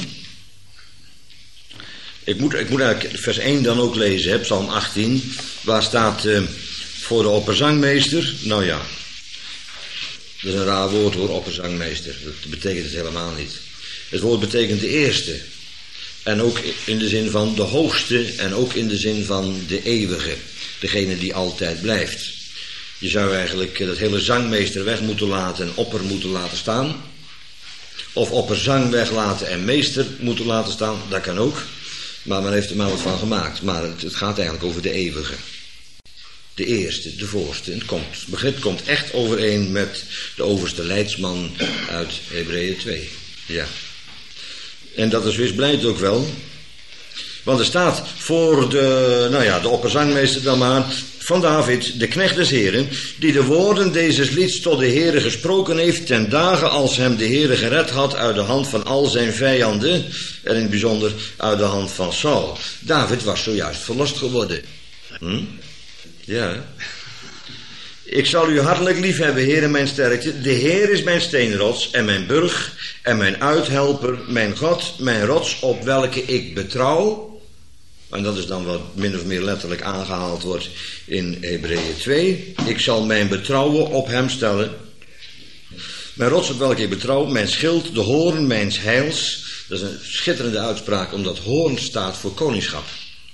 Ik moet, ik moet eigenlijk vers één dan ook lezen, hè, psalm achttien. Waar staat uh, voor de opperzangmeester. Nou ja, dat is een raar woord hoor, opperzangmeester. Dat betekent het helemaal niet. Het woord betekent de eerste. En ook in de zin van de hoogste en ook in de zin van de eeuwige. Degene die altijd blijft. Je zou eigenlijk dat hele zangmeester weg moeten laten en opper moeten laten staan. Of opperzang weglaten en meester moeten laten staan, dat kan ook. Maar men heeft er maar wat van gemaakt. Maar het, het gaat eigenlijk over de eeuwige. De eerste, de voorste. Het, komt, het begrip komt echt overeen met de overste leidsman uit Hebreeën twee. Ja. En dat is weersblijd ook wel. Want er staat voor de, nou ja, de opperzangmeester dan maar, van David, de knecht des Heren, die de woorden deze lieds tot de Heere gesproken heeft ten dagen als hem de Heere gered had uit de hand van al zijn vijanden, en in het bijzonder uit de hand van Saul. David was zojuist verlost geworden. Hm? Ja. Ik zal u hartelijk lief hebben, Heere mijn sterkte. De Heer is mijn steenrots en mijn burg en mijn uithelper, mijn God, mijn rots op welke ik betrouw. En dat is dan wat min of meer letterlijk aangehaald wordt in Hebreeën twee. Ik zal mijn betrouwen op hem stellen. Mijn rots op welke ik betrouw, mijn schild, de hoorn mijns heils. Dat is een schitterende uitspraak, omdat hoorn staat voor koningschap.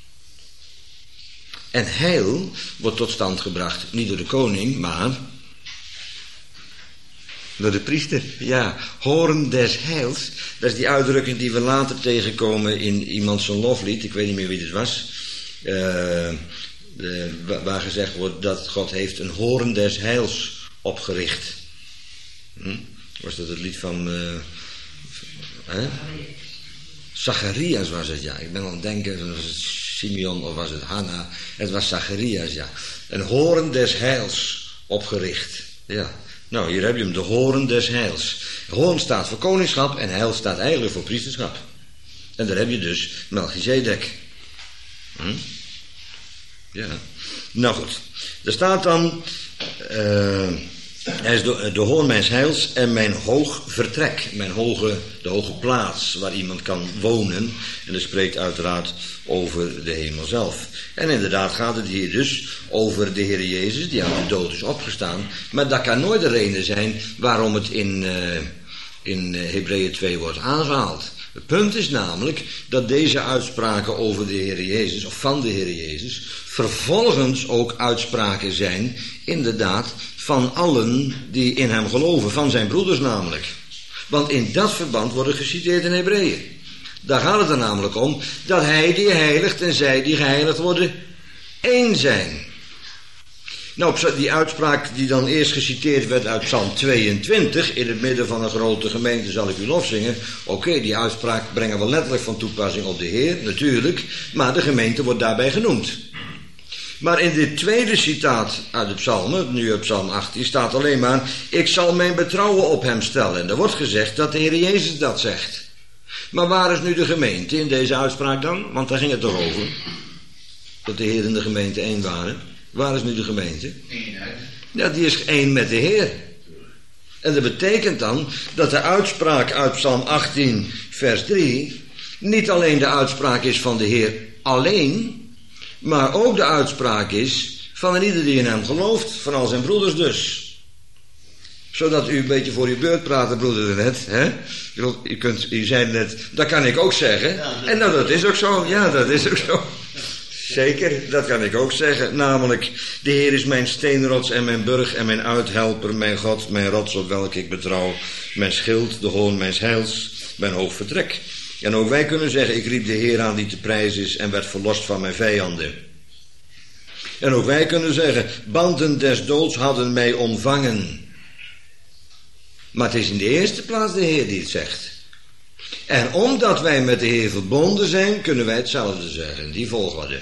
En heil wordt tot stand gebracht, niet door de koning, maar door de priester. Ja, hoorn des heils. Dat is die uitdrukking die we later tegenkomen in iemand zijn loflied. Ik weet niet meer wie het was. Uh, de, waar gezegd wordt dat God heeft een hoorn des heils opgericht. Hm? Was dat het lied van... Uh, hè? Zacharias was het, ja. Ik ben aan het denken, was het Simeon of was het Hanna? Het was Zacharias, ja. Een hoorn des heils opgericht. Ja. Nou, hier heb je hem, de hoorn des heils. Hoorn staat voor koningschap en heil staat eigenlijk voor priesterschap. En daar heb je dus Melchizedek. Hm? Ja. Nou goed, er staat dan... Uh, hij is de, de hoorn mijns heils en mijn hoog vertrek. Mijn hoge, de hoge plaats waar iemand kan wonen. En dat spreekt uiteraard over de hemel zelf. En inderdaad gaat het hier dus over de Heer Jezus die uit de dood is opgestaan. Maar dat kan nooit de reden zijn waarom het in, uh, in Hebreeën twee wordt aangehaald. Het punt is namelijk dat deze uitspraken over de Heer Jezus, of van de Heer Jezus, vervolgens ook uitspraken zijn, inderdaad, van allen die in hem geloven, van zijn broeders namelijk. Want in dat verband worden geciteerd in Hebreeën. Daar gaat het er namelijk om dat hij die heiligt en zij die geheiligd worden één zijn. Nou, die uitspraak die dan eerst geciteerd werd uit Psalm tweeëntwintig, in het midden van een grote gemeente zal ik u lof zingen. Oké, okay, die uitspraak brengen we letterlijk van toepassing op de Heer, natuurlijk, maar de gemeente wordt daarbij genoemd. Maar in dit tweede citaat uit de psalmen, nu op psalm achttien, staat alleen maar, ik zal mijn betrouwen op hem stellen. En er wordt gezegd dat de Heer Jezus dat zegt. Maar waar is nu de gemeente in deze uitspraak dan? Want daar ging het toch over. Dat de Heer en de gemeente één waren. Waar is nu de gemeente? Eenheid. Ja, die is één met de Heer. En dat betekent dan dat de uitspraak uit psalm achttien vers drie niet alleen de uitspraak is van de Heer alleen, maar ook de uitspraak is van een ieder die in hem gelooft, van al zijn broeders dus. Zodat u een beetje voor uw beurt praatte, broeder net. Hè? U, kunt, u zei net, dat kan ik ook zeggen. Ja, en nou, dat is ook zo. Ja, dat is ook zo. Zeker, dat kan ik ook zeggen. Namelijk, de Heer is mijn steenrots en mijn burg en mijn uithelper, mijn God, mijn rots op welke ik betrouw, mijn schild, de hoorn mijns heils, mijn hoog vertrek. En ook wij kunnen zeggen, ik riep de Heer aan die te prijs is en werd verlost van mijn vijanden. En ook wij kunnen zeggen, banden des doods hadden mij omvangen. Maar het is in de eerste plaats de Heer die het zegt. En omdat wij met de Heer verbonden zijn, kunnen wij hetzelfde zeggen. Die volgorde.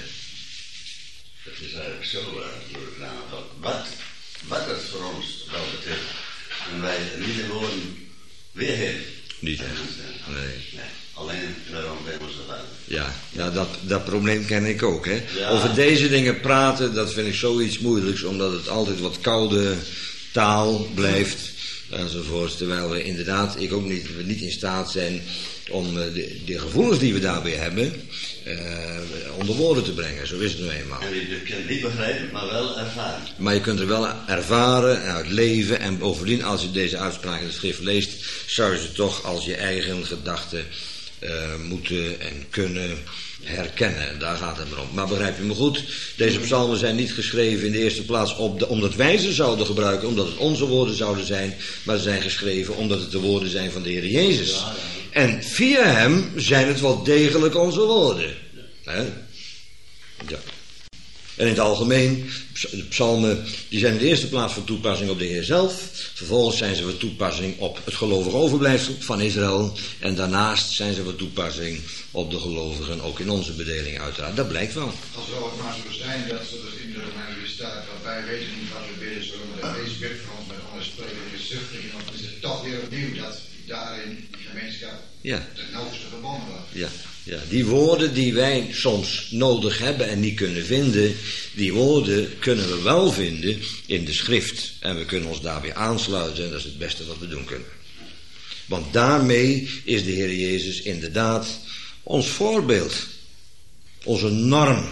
Het is eigenlijk zo, uh, wat, wat het voor ons wel betreft. En wij niet horen weergeven. Niet echt. Nee. Nee, alleen daarom ben we zo verder. Ja, ja dat, dat probleem ken ik ook. Hè. Ja. Over deze dingen praten, dat vind ik zoiets moeilijks, omdat het altijd wat koude taal blijft. Enzovoort. Terwijl we inderdaad, ik ook niet, we niet in staat zijn om de, de gevoelens die we daarbij hebben uh, onder woorden te brengen. Zo is het nu eenmaal. En je kunt niet begrijpen, maar wel ervaren. Maar je kunt er wel ervaren en uit leven. En bovendien, als je deze uitspraak in de schrift leest, zou je ze toch als je eigen gedachten uh, moeten en kunnen herkennen. En daar gaat het maar om. Maar begrijp je me goed? Deze psalmen zijn niet geschreven in de eerste plaats op de, omdat wij ze zouden gebruiken, omdat het onze woorden zouden zijn. Maar ze zijn geschreven omdat het de woorden zijn van de Heer Jezus. Ja, ja. En via hem zijn het wel degelijk onze woorden. Hè? Ja. En in het algemeen, de psalmen, die zijn in de eerste plaats van toepassing op de Heer zelf. Vervolgens zijn ze van toepassing op het gelovige overblijfsel van Israël. En daarnaast zijn ze van toepassing op de gelovigen, ook in onze bedeling uiteraard. Dat blijkt wel. Als zou het maar zo zijn dat ze er in de Romeinen staat, want wij weten niet wat we bidden zullen, maar dat deze bidt voor ons met onuitspreeklijke zuchtingen, want is het toch weer opnieuw dat daarin die gemeenschap Ja. ten hoogste verbonden wordt. Ja, ja, die woorden die wij soms nodig hebben en niet kunnen vinden, die woorden kunnen we wel vinden in de schrift. En we kunnen ons daarbij aansluiten en dat is het beste wat we doen kunnen. Want daarmee is de Heer Jezus inderdaad ons voorbeeld. Onze norm.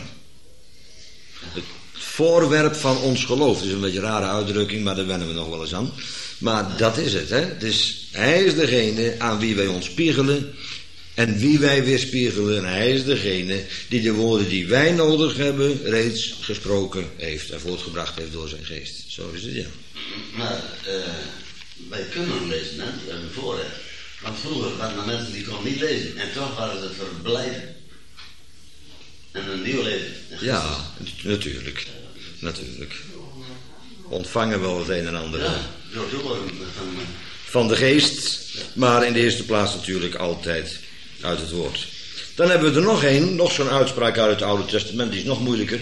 Het voorwerp van ons geloof. Het is een beetje een rare uitdrukking, maar daar wennen we nog wel eens aan. Maar dat is het, hè. Dus hij is degene aan wie wij ons spiegelen. En wie wij weer spiegelen. En hij is degene die de woorden die wij nodig hebben reeds gesproken heeft. En voortgebracht heeft door zijn geest. Zo is het, ja. Maar uh, wij kunnen lezen, hè. We hebben voorrecht. Want vroeger waren er mensen die konden niet lezen. En toch waren ze verblijden. En een nieuw leven. Ja, natuurlijk. Natuurlijk. Ontvangen wel het een en ander. Ja, zo toehoren van... Uh, van de geest, maar in de eerste plaats natuurlijk altijd uit het woord. Dan hebben we er nog één, nog zo'n uitspraak uit het Oude Testament, die is nog moeilijker.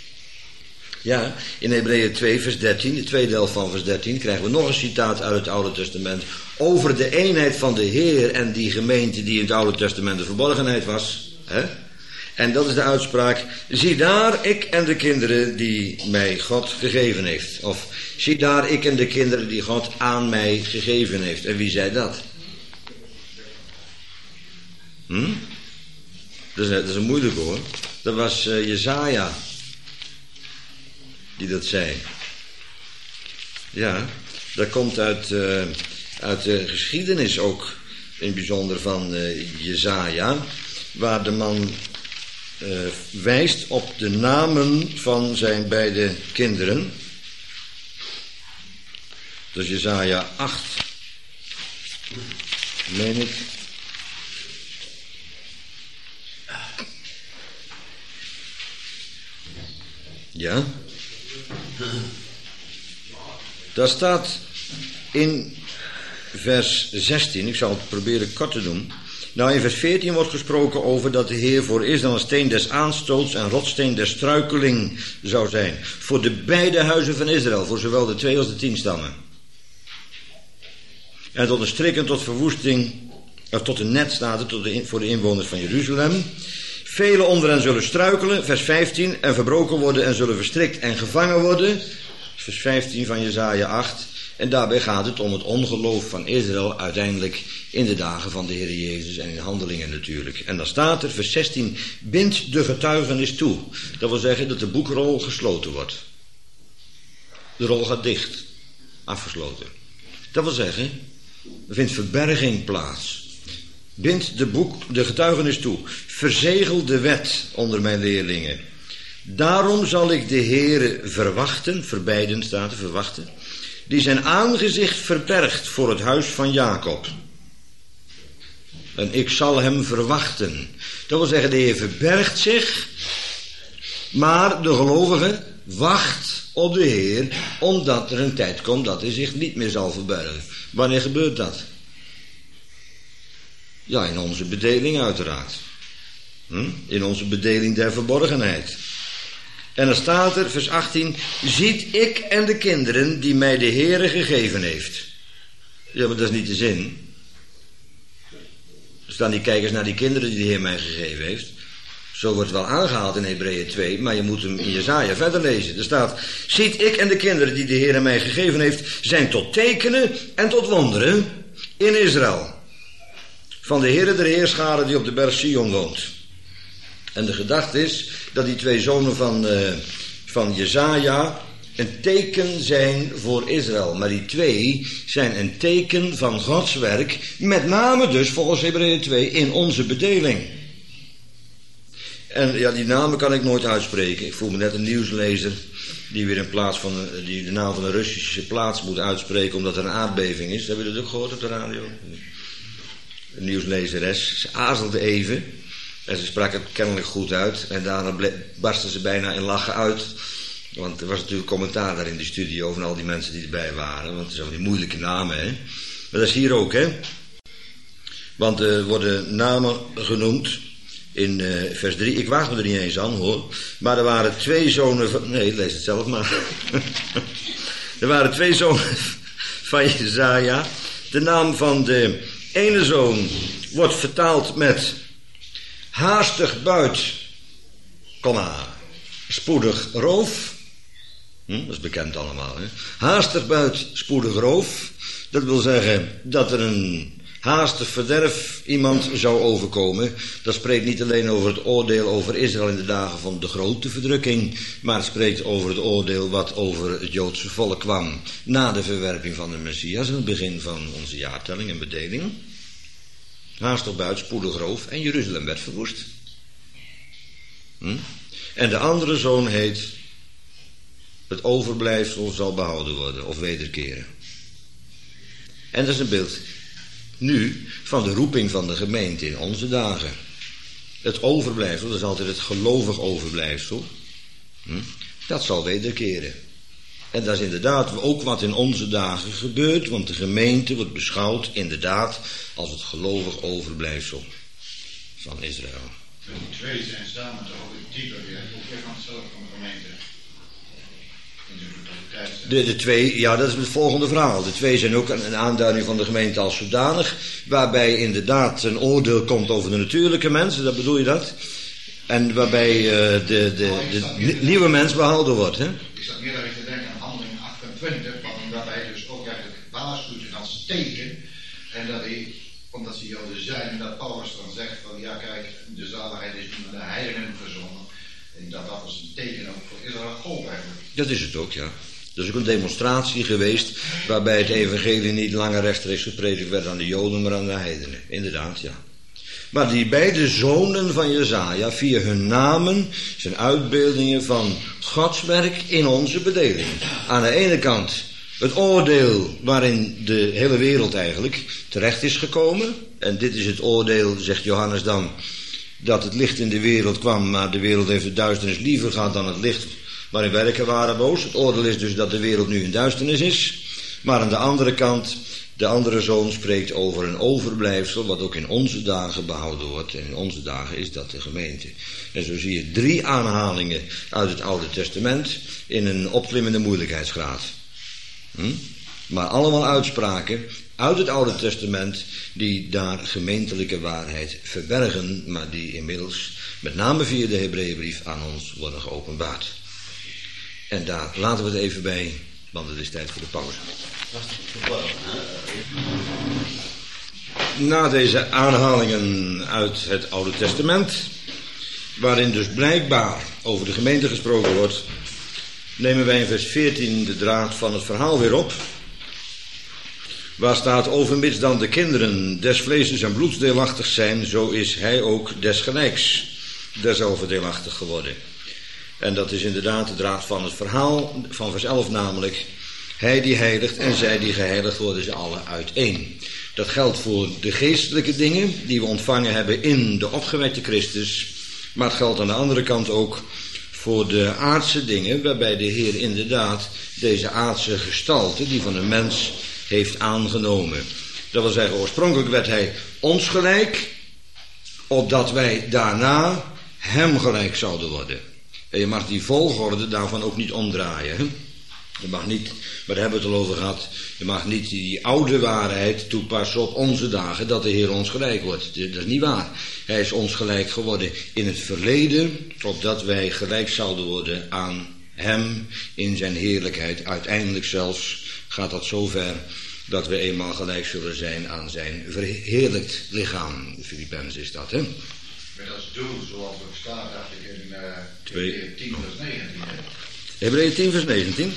Ja, in Hebreeën twee vers dertien, de tweede helft van vers dertien, krijgen we nog een citaat uit het Oude Testament over de eenheid van de Heer en die gemeente die in het Oude Testament de verborgenheid was. Hè? En dat is de uitspraak, zie daar ik en de kinderen die mij God gegeven heeft. Of zie daar ik en de kinderen die God aan mij gegeven heeft. En wie zei dat? Hm? Dat is, dat is een moeilijke hoor. Dat was uh, Jesaja die dat zei. Ja, dat komt uit, uh, uit de geschiedenis ook, in het bijzonder van uh, Jesaja, waar de man uh, wijst op de namen van zijn beide kinderen. Dat is Jesaja acht, meen ik. Ja. Daar staat in vers zestien, ik zal het proberen kort te doen. Nou, in vers veertien wordt gesproken over dat de Heer voor Israël een steen des aanstoots en rotsteen des struikeling zou zijn. Voor de beide huizen van Israël, voor zowel de twee als de tien stammen. En tot een strik en tot verwoesting, of tot een net staat het, tot de, voor de inwoners van Jeruzalem. Velen onder hen zullen struikelen, vers vijftien, en verbroken worden en zullen verstrikt en gevangen worden. Vers vijftien van Jesaja acht. En daarbij gaat het om het ongeloof van Israël uiteindelijk in de dagen van de Heer Jezus en in handelingen natuurlijk. En dan staat er, vers zestien, bindt de getuigenis toe. Dat wil zeggen dat de boekrol gesloten wordt. De rol gaat dicht, afgesloten. Dat wil zeggen, er vindt verberging plaats. Bind de, boek, de getuigenis toe. Verzegel de wet onder mijn leerlingen. Daarom zal ik de Heere verwachten, verbeiden staat er, verwachten, die zijn aangezicht verbergt voor het huis van Jacob. En ik zal hem verwachten. Dat wil zeggen, de Heer verbergt zich, maar de gelovige wacht op de Heer, omdat er een tijd komt dat hij zich niet meer zal verbergen. Wanneer gebeurt dat? Ja, in onze bedeling uiteraard. Hm? In onze bedeling der verborgenheid. En dan staat er, vers achttien, ziet ik en de kinderen die mij de Heere gegeven heeft. Ja, maar dat is niet de zin. staan die kijkers naar die kinderen die de Heer mij gegeven heeft. Zo wordt het wel aangehaald in Hebreeën twee, maar je moet hem in Jesaja verder lezen. Er staat, ziet ik en de kinderen die de Heer mij gegeven heeft, zijn tot tekenen en tot wonderen in Israël. Van de Heere der Heerscharen die op de berg Sion woont. En de gedachte is dat die twee zonen van, uh, van Jesaja een teken zijn voor Israël. Maar die twee zijn een teken van Gods werk, met name dus volgens Hebreeën twee in onze bedeling. En ja, die namen kan ik nooit uitspreken. Ik voel me net een nieuwslezer die weer in plaats van die de naam van een Russische plaats moet uitspreken omdat er een aardbeving is. Hebben jullie dat ook gehoord op de radio? Een nieuwslezeres. Ze aarzelde even en ze sprak het kennelijk goed uit. En daarna barstte ze bijna in lachen uit. Want er was natuurlijk commentaar daar in de studio van al die mensen die erbij waren. Want het zijn die moeilijke namen, hè. Maar dat is hier ook, hè. Want er worden namen genoemd in uh, vers drie. Ik waag me er niet eens aan, hoor. Maar er waren twee zonen van... Nee, lees het zelf maar. Er waren twee zonen van Jesaja. De naam van de ene zoon wordt vertaald met haastig buit, komma, spoedig roof. Hm, dat is bekend allemaal, hè. Haastig buit, spoedig roof. Dat wil zeggen dat er een haastig verderf iemand zou overkomen. Dat spreekt niet alleen over het oordeel over Israël in de dagen van de grote verdrukking, maar het spreekt over het oordeel wat over het Joodse volk kwam na de verwerping van de Messias in het begin van onze jaartelling en bedeling. Haastig buit, spoedig roof en Jeruzalem werd verwoest. Hm? En de andere zoon heet het overblijfsel zal behouden worden of wederkeren. En dat is een beeld nu van de roeping van de gemeente in onze dagen. Het overblijfsel, dat is altijd het gelovig overblijfsel, hm, dat zal wederkeren. En dat is inderdaad ook wat in onze dagen gebeurt, want de gemeente wordt beschouwd inderdaad als het gelovig overblijfsel van Israël. Die twee zijn samen toch ook het type weer, ook weer van hetzelfde van de gemeente. De, de twee, ja, dat is het volgende verhaal. De twee zijn ook een, een aanduiding van de gemeente als zodanig, waarbij inderdaad een oordeel komt over de natuurlijke mensen, dat bedoel je dat? En waarbij uh, de, de, de, de nieuwe mens behouden wordt, hè? Ik zat meer even te denken aan handelingen achtentwintig, omdat hij dus ook eigenlijk waarschuwt als teken, en dat hij, omdat ze Joden zijn, en dat Paulus dan zegt van, ja kijk, de zaligheid is onder de heidenen verzonnen, en dat dat als een teken ook voor Israël gold eigenlijk. Dat is het ook, ja. Dat is ook een demonstratie geweest waarbij het evangelie niet langer rechtstreeks gepredikt werd aan de Joden, maar aan de heidenen. Inderdaad, ja. Maar die beide zonen van Jesaja, via hun namen, zijn uitbeeldingen van Gods werk in onze bedeling. Aan de ene kant het oordeel waarin de hele wereld eigenlijk terecht is gekomen. En dit is het oordeel, zegt Johannes dan, dat het licht in de wereld kwam, maar de wereld heeft de duisternis liever gehad dan het licht waarin werken waren boos. Het oordeel is dus dat de wereld nu in duisternis is. Maar aan de andere kant, de andere zoon spreekt over een overblijfsel wat ook in onze dagen behouden wordt. En in onze dagen is dat de gemeente. En zo zie je drie aanhalingen uit het Oude Testament in een opklimmende moeilijkheidsgraad. Hm? Maar allemaal uitspraken uit het Oude Testament die daar gemeentelijke waarheid verbergen, maar die inmiddels met name via de Hebreeënbrief aan ons worden geopenbaard. En daar laten we het even bij, want het is tijd voor de pauze. Na deze aanhalingen uit het Oude Testament, waarin dus blijkbaar over de gemeente gesproken wordt, nemen wij in vers veertien de draad van het verhaal weer op. Waar staat, overmits dan de kinderen des vleeses en bloeds deelachtig zijn, zo is hij ook desgelijks derzelfde deelachtig geworden. En dat is inderdaad de draad van het verhaal van vers elf, namelijk hij die heiligt en zij die geheiligd worden, ze alle uiteen. Dat geldt voor de geestelijke dingen die we ontvangen hebben in de opgewekte Christus, maar het geldt aan de andere kant ook voor de aardse dingen, waarbij de Heer inderdaad deze aardse gestalte die van een mens heeft aangenomen. Dat wil zeggen, oorspronkelijk werd hij ons gelijk, opdat wij daarna hem gelijk zouden worden. En je mag die volgorde daarvan ook niet omdraaien. Hè? Je mag niet, maar daar hebben we het al over gehad, je mag niet die oude waarheid toepassen op onze dagen, dat de Heer ons gelijk wordt. Dat is niet waar. Hij is ons gelijk geworden in het verleden, opdat wij gelijk zouden worden aan hem in zijn heerlijkheid. Uiteindelijk zelfs gaat dat zover dat we eenmaal gelijk zullen zijn aan zijn verheerlijkt lichaam. Filippenzen is dat, hè? Met als doel, zoals het staat, dacht ik in uh, Twee. Hebreeën tien vers negentien. Hebreeën tien vers negentien.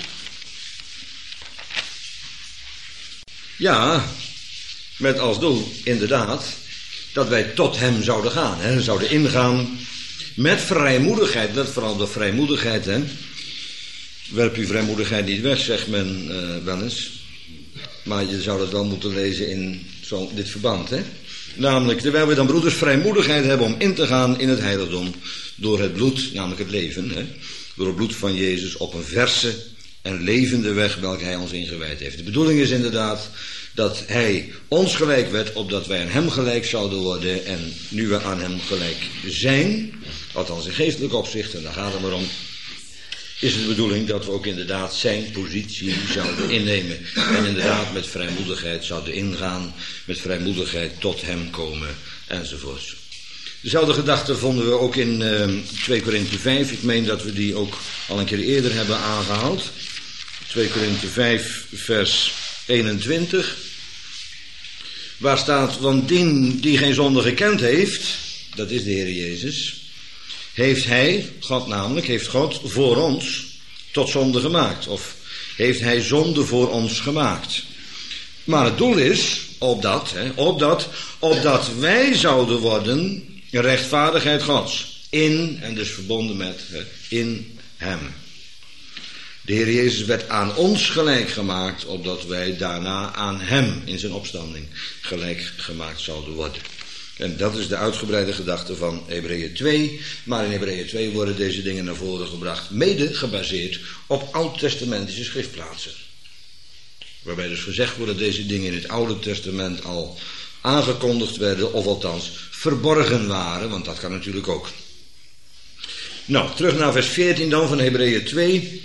Ja, met als doel inderdaad dat wij tot hem zouden gaan. Hè? Zouden ingaan met vrijmoedigheid. Let vooral de vrijmoedigheid. Hè? Werp uw vrijmoedigheid niet weg, zegt men uh, wel eens. Maar je zou dat wel moeten lezen in zo, dit verband. Hè? Namelijk, terwijl we dan broeders vrijmoedigheid hebben om in te gaan in het heiligdom. Door het bloed, namelijk het leven. Hè? Door het bloed van Jezus op een verse en levende weg welke hij ons ingewijd heeft. De bedoeling is inderdaad dat hij ons gelijk werd, opdat wij aan hem gelijk zouden worden. En nu we aan hem gelijk zijn, althans in geestelijk opzicht, en daar gaat het maar om, is het de bedoeling dat we ook inderdaad zijn positie zouden innemen. En inderdaad met vrijmoedigheid zouden ingaan, met vrijmoedigheid tot hem komen, enzovoorts. Dezelfde gedachte vonden we ook in uh, twee Korinthe vijf. Ik meen dat we die ook al een keer eerder hebben aangehaald. twee Korinthe vijf vers eenentwintig. Waar staat, want die die geen zonde gekend heeft, dat is de Heer Jezus, heeft hij, God namelijk, heeft God voor ons tot zonde gemaakt. Of heeft hij zonde voor ons gemaakt. Maar het doel is, opdat, hè, opdat, opdat wij zouden worden rechtvaardigheid Gods. In, en dus verbonden met, hè, in hem. De Heer Jezus werd aan ons gelijk gemaakt, opdat wij daarna aan hem in zijn opstanding gelijk gemaakt zouden worden. En dat is de uitgebreide gedachte van Hebreeën twee. Maar in Hebreeën twee worden deze dingen naar voren gebracht, mede gebaseerd op oud-testamentische schriftplaatsen. Waarbij dus gezegd wordt dat deze dingen in het Oude Testament al aangekondigd werden, of althans verborgen waren, want dat kan natuurlijk ook. Nou, terug naar vers veertien dan van Hebreeën twee.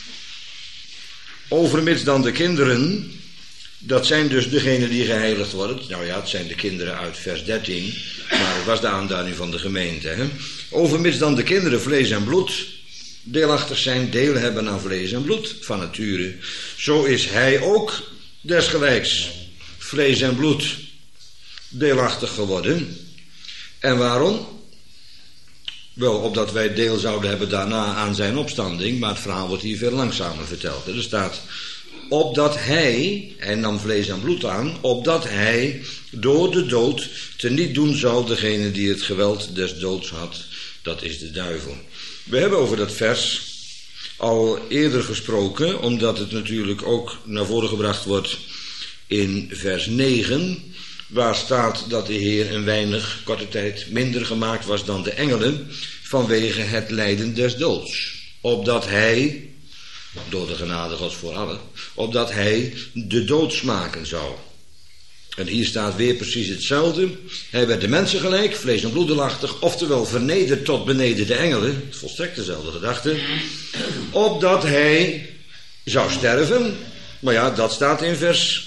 Overmits dan de kinderen, dat zijn dus degenen die geheiligd worden. Nou ja, het zijn de kinderen uit vers dertien, maar het was de aanduiding van de gemeente. Hè? Overmits dan de kinderen vlees en bloed deelachtig zijn, deel hebben aan vlees en bloed van nature. Zo is hij ook desgelijks vlees en bloed deelachtig geworden. En waarom? Wel, opdat wij deel zouden hebben daarna aan zijn opstanding, maar het verhaal wordt hier veel langzamer verteld. Er staat, opdat hij, hij nam vlees en bloed aan, opdat hij door de dood teniet doen zou degene die het geweld des doods had, dat is de duivel. We hebben over dat vers al eerder gesproken, omdat het natuurlijk ook naar voren gebracht wordt in vers negen, waar staat dat de Heer een weinig korte tijd minder gemaakt was dan de engelen, vanwege het lijden des doods. Opdat hij, door de genade Gods voor allen, opdat hij de dood smaken zou. En hier staat weer precies hetzelfde. Hij werd de mensen gelijk, vlees en bloedelachtig, oftewel vernederd tot beneden de engelen, volstrekt dezelfde gedachte, opdat hij zou sterven. Maar ja, dat staat in vers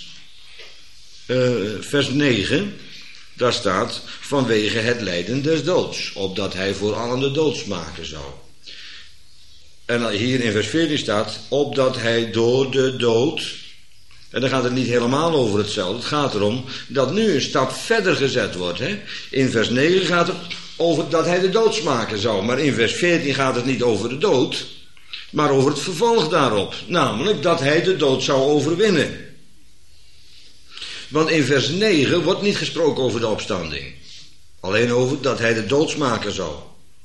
Uh, vers negen, daar staat vanwege het lijden des doods, opdat hij voor allen de dood smaken zou. En hier in vers veertien staat, opdat hij door de dood, en dan gaat het niet helemaal over hetzelfde, het gaat erom dat nu een stap verder gezet wordt. Hè? In vers negen gaat het over dat hij de dood smaken zou, maar in vers veertien gaat het niet over de dood, maar over het vervolg daarop, namelijk dat hij de dood zou overwinnen. Want in vers negen wordt niet gesproken over de opstanding. Alleen over dat hij de dood smaken zou.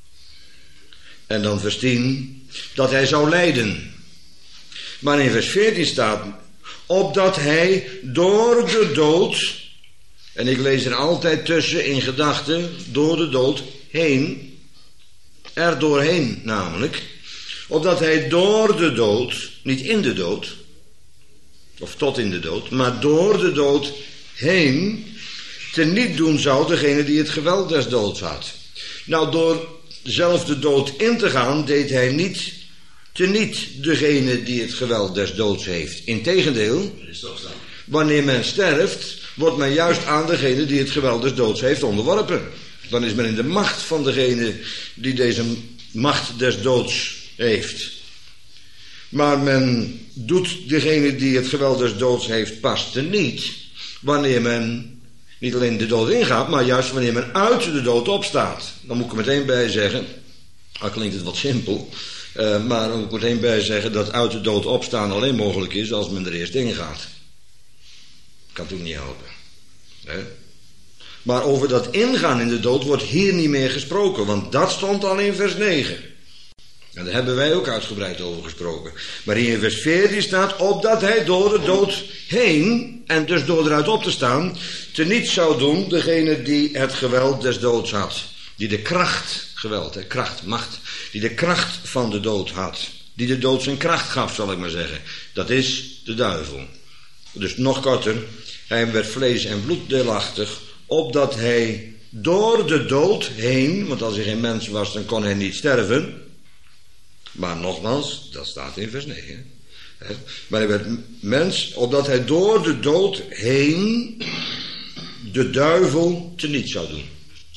En dan vers tien, dat hij zou lijden. Maar in vers veertien staat, opdat hij door de dood, en ik lees er altijd tussen in gedachten, door de dood heen, er doorheen namelijk, opdat hij door de dood, niet in de dood, of tot in de dood, maar door de dood heen teniet doen zou degene die het geweld des doods had. Nou, door zelf de dood in te gaan, deed hij niet teniet degene die het geweld des doods heeft. Integendeel, wanneer men sterft, wordt men juist aan degene die het geweld des doods heeft onderworpen. Dan is men in de macht van degene die deze macht des doods heeft. Maar men doet degene die het geweld des doods heeft pas teniet, wanneer men niet alleen de dood ingaat, maar juist wanneer men uit de dood opstaat. Dan moet ik er meteen bij zeggen, al klinkt het wat simpel, uh, maar dan moet ik meteen bij zeggen dat uit de dood opstaan alleen mogelijk is als men er eerst ingaat. Kan toen niet helpen. Hè? Maar over dat ingaan in de dood wordt hier niet meer gesproken, want dat stond al in vers negen. En daar hebben wij ook uitgebreid over gesproken. Maar hier in vers veertien staat, opdat hij door de dood heen, en dus door eruit op te staan, teniet zou doen degene die het geweld des doods had. Die de kracht, geweld, hè, kracht, macht, die de kracht van de dood had. Die de dood zijn kracht gaf, zal ik maar zeggen. Dat is de duivel. Dus nog korter, hij werd vlees en bloed deelachtig, opdat hij door de dood heen, want als hij geen mens was, dan kon hij niet sterven. Maar nogmaals, dat staat in vers negen. Hè? Maar hij werd mens, opdat hij door de dood heen de duivel teniet zou doen.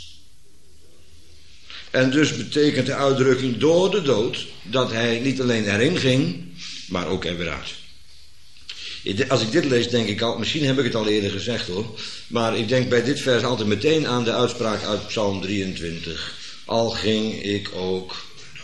En dus betekent de uitdrukking door de dood dat hij niet alleen erin ging, maar ook er weer uit. Als ik dit lees, denk ik al, misschien heb ik het al eerder gezegd hoor, maar ik denk bij dit vers altijd meteen aan de uitspraak uit Psalm drieëntwintig. Al ging ik ook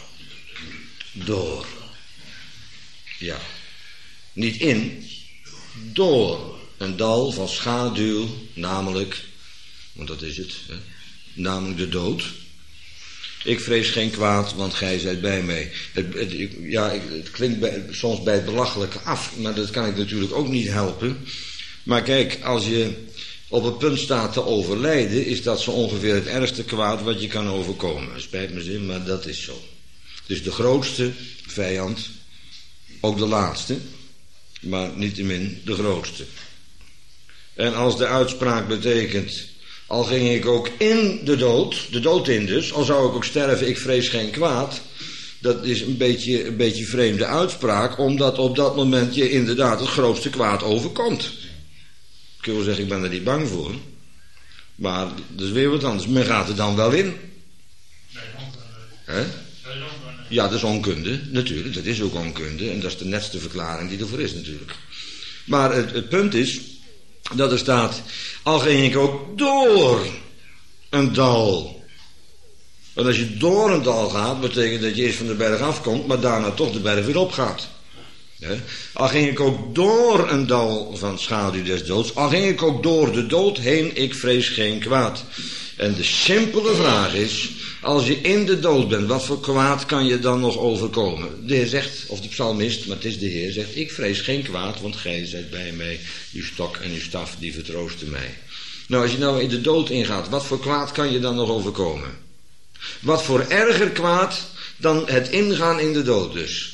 door. Ja. Niet in, door een dal van schaduw, namelijk, want dat is het, hè, namelijk de dood. Ik vrees geen kwaad, want gij zijt bij mij. Het, het, ja, het klinkt bij, soms bij het belachelijke af, maar dat kan ik natuurlijk ook niet helpen. Maar kijk, als je op het punt staat te overlijden, is dat zo ongeveer het ergste kwaad wat je kan overkomen. Spijt me zin, maar dat is zo. Dus de grootste vijand, ook de laatste, maar niettemin de grootste. En als de uitspraak betekent, al ging ik ook in de dood, de dood in dus, al zou ik ook sterven, ik vrees geen kwaad. Dat is een beetje een beetje vreemde uitspraak, omdat op dat moment je inderdaad het grootste kwaad overkomt. Ik wil zeggen, ik ben er niet bang voor. Maar dat is weer wat anders. Men gaat er dan wel in. Nee, Hè? Ja, dat is onkunde, natuurlijk. Dat is ook onkunde. En dat is de netste verklaring die ervoor is, natuurlijk. Maar het, het punt is dat er staat, al ging ik ook door een dal. En als je door een dal gaat, betekent dat je eerst van de berg afkomt, maar daarna toch de berg weer opgaat. Ja. Al ging ik ook door een dal van schaduw des doods, al ging ik ook door de dood heen, ik vrees geen kwaad. En de simpele vraag is, als je in de dood bent, wat voor kwaad kan je dan nog overkomen? De Heer zegt, of de psalmist, maar het is de Heer, zegt, ik vrees geen kwaad, want gij zijt bij mij, uw stok en uw staf, die vertroosten mij. Nou, als je nou in de dood ingaat, wat voor kwaad kan je dan nog overkomen? Wat voor erger kwaad dan het ingaan in de dood dus?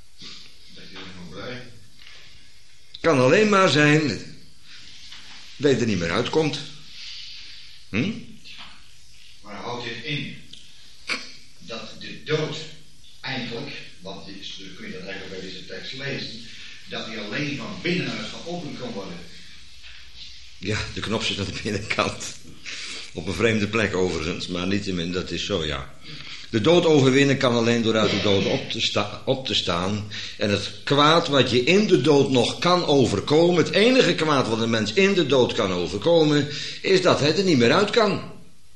Kan alleen maar zijn dat je er niet meer uitkomt. Hm? Maar houdt dit in dat de dood eigenlijk, want dit is, kun je dat eigenlijk bij deze tekst lezen, dat die alleen van binnenuit geopend kan worden? Ja, de knop zit aan de binnenkant. Op een vreemde plek overigens, maar niettemin, dat is zo, ja. De dood overwinnen kan alleen door uit de dood op te, sta- op te staan. En het kwaad wat je in de dood nog kan overkomen, het enige kwaad wat een mens in de dood kan overkomen, is dat hij er niet meer uit kan.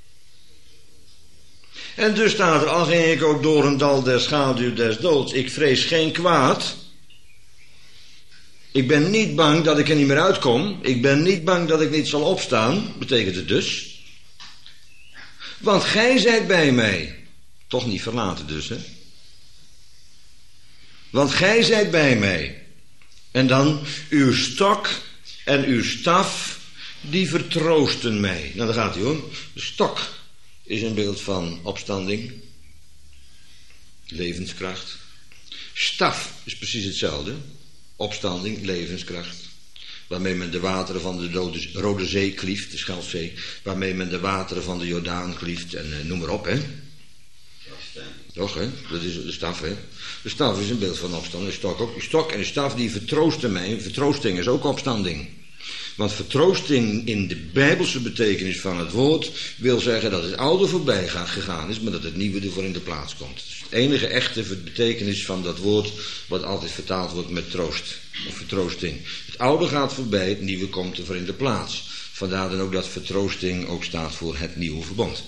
En dus staat er, al ging ik ook door een dal der schaduw des doods, ik vrees geen kwaad. Ik ben niet bang dat ik er niet meer uitkom. Ik ben niet bang dat ik niet zal opstaan, betekent het dus. Want gij zijt bij mij. Toch niet verlaten dus, hè. Want gij zijt bij mij. En dan uw stok en uw staf, die vertroosten mij. Nou, daar gaat hij hoor. De stok is een beeld van opstanding. Levenskracht. Staf is precies hetzelfde. Opstanding, levenskracht. Waarmee men de wateren van de Dode, Rode Zee klieft, de Schelfzee. Waarmee men de wateren van de Jordaan klieft. En uh, noem maar op, hè. Toch, hè? Dat is de staf, hè? De staf is een beeld van opstanding. De stok ook. De stok en de staf die vertroosten mij. Vertroosting is ook opstanding. Want vertroosting in de bijbelse betekenis van het woord wil zeggen dat het oude voorbij gegaan is, maar dat het nieuwe ervoor in de plaats komt. Dus het enige echte betekenis van dat woord wat altijd vertaald wordt met troost of vertroosting. Het oude gaat voorbij, het nieuwe komt ervoor in de plaats. Vandaar dan ook dat vertroosting ook staat voor het nieuwe verbond.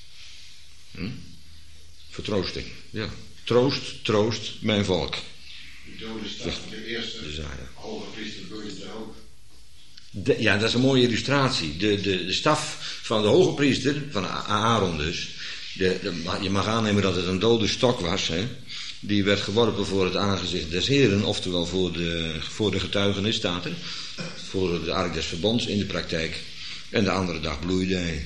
Hm? Vertroosting, ja. Troost, troost, mijn volk. De dode staf, de eerste dus, ja. hoge priester bedoelde er ook. De, ja, dat is een mooie illustratie. De, de, de staf van de hoge priester, van Aaron dus. De, de, je mag aannemen dat het een dode stok was. Hè? Die werd geworpen voor het aangezicht des Heren. Oftewel voor de, voor de getuigenis staat er. Voor de ark des verbonds in de praktijk. En de andere dag bloeide hij.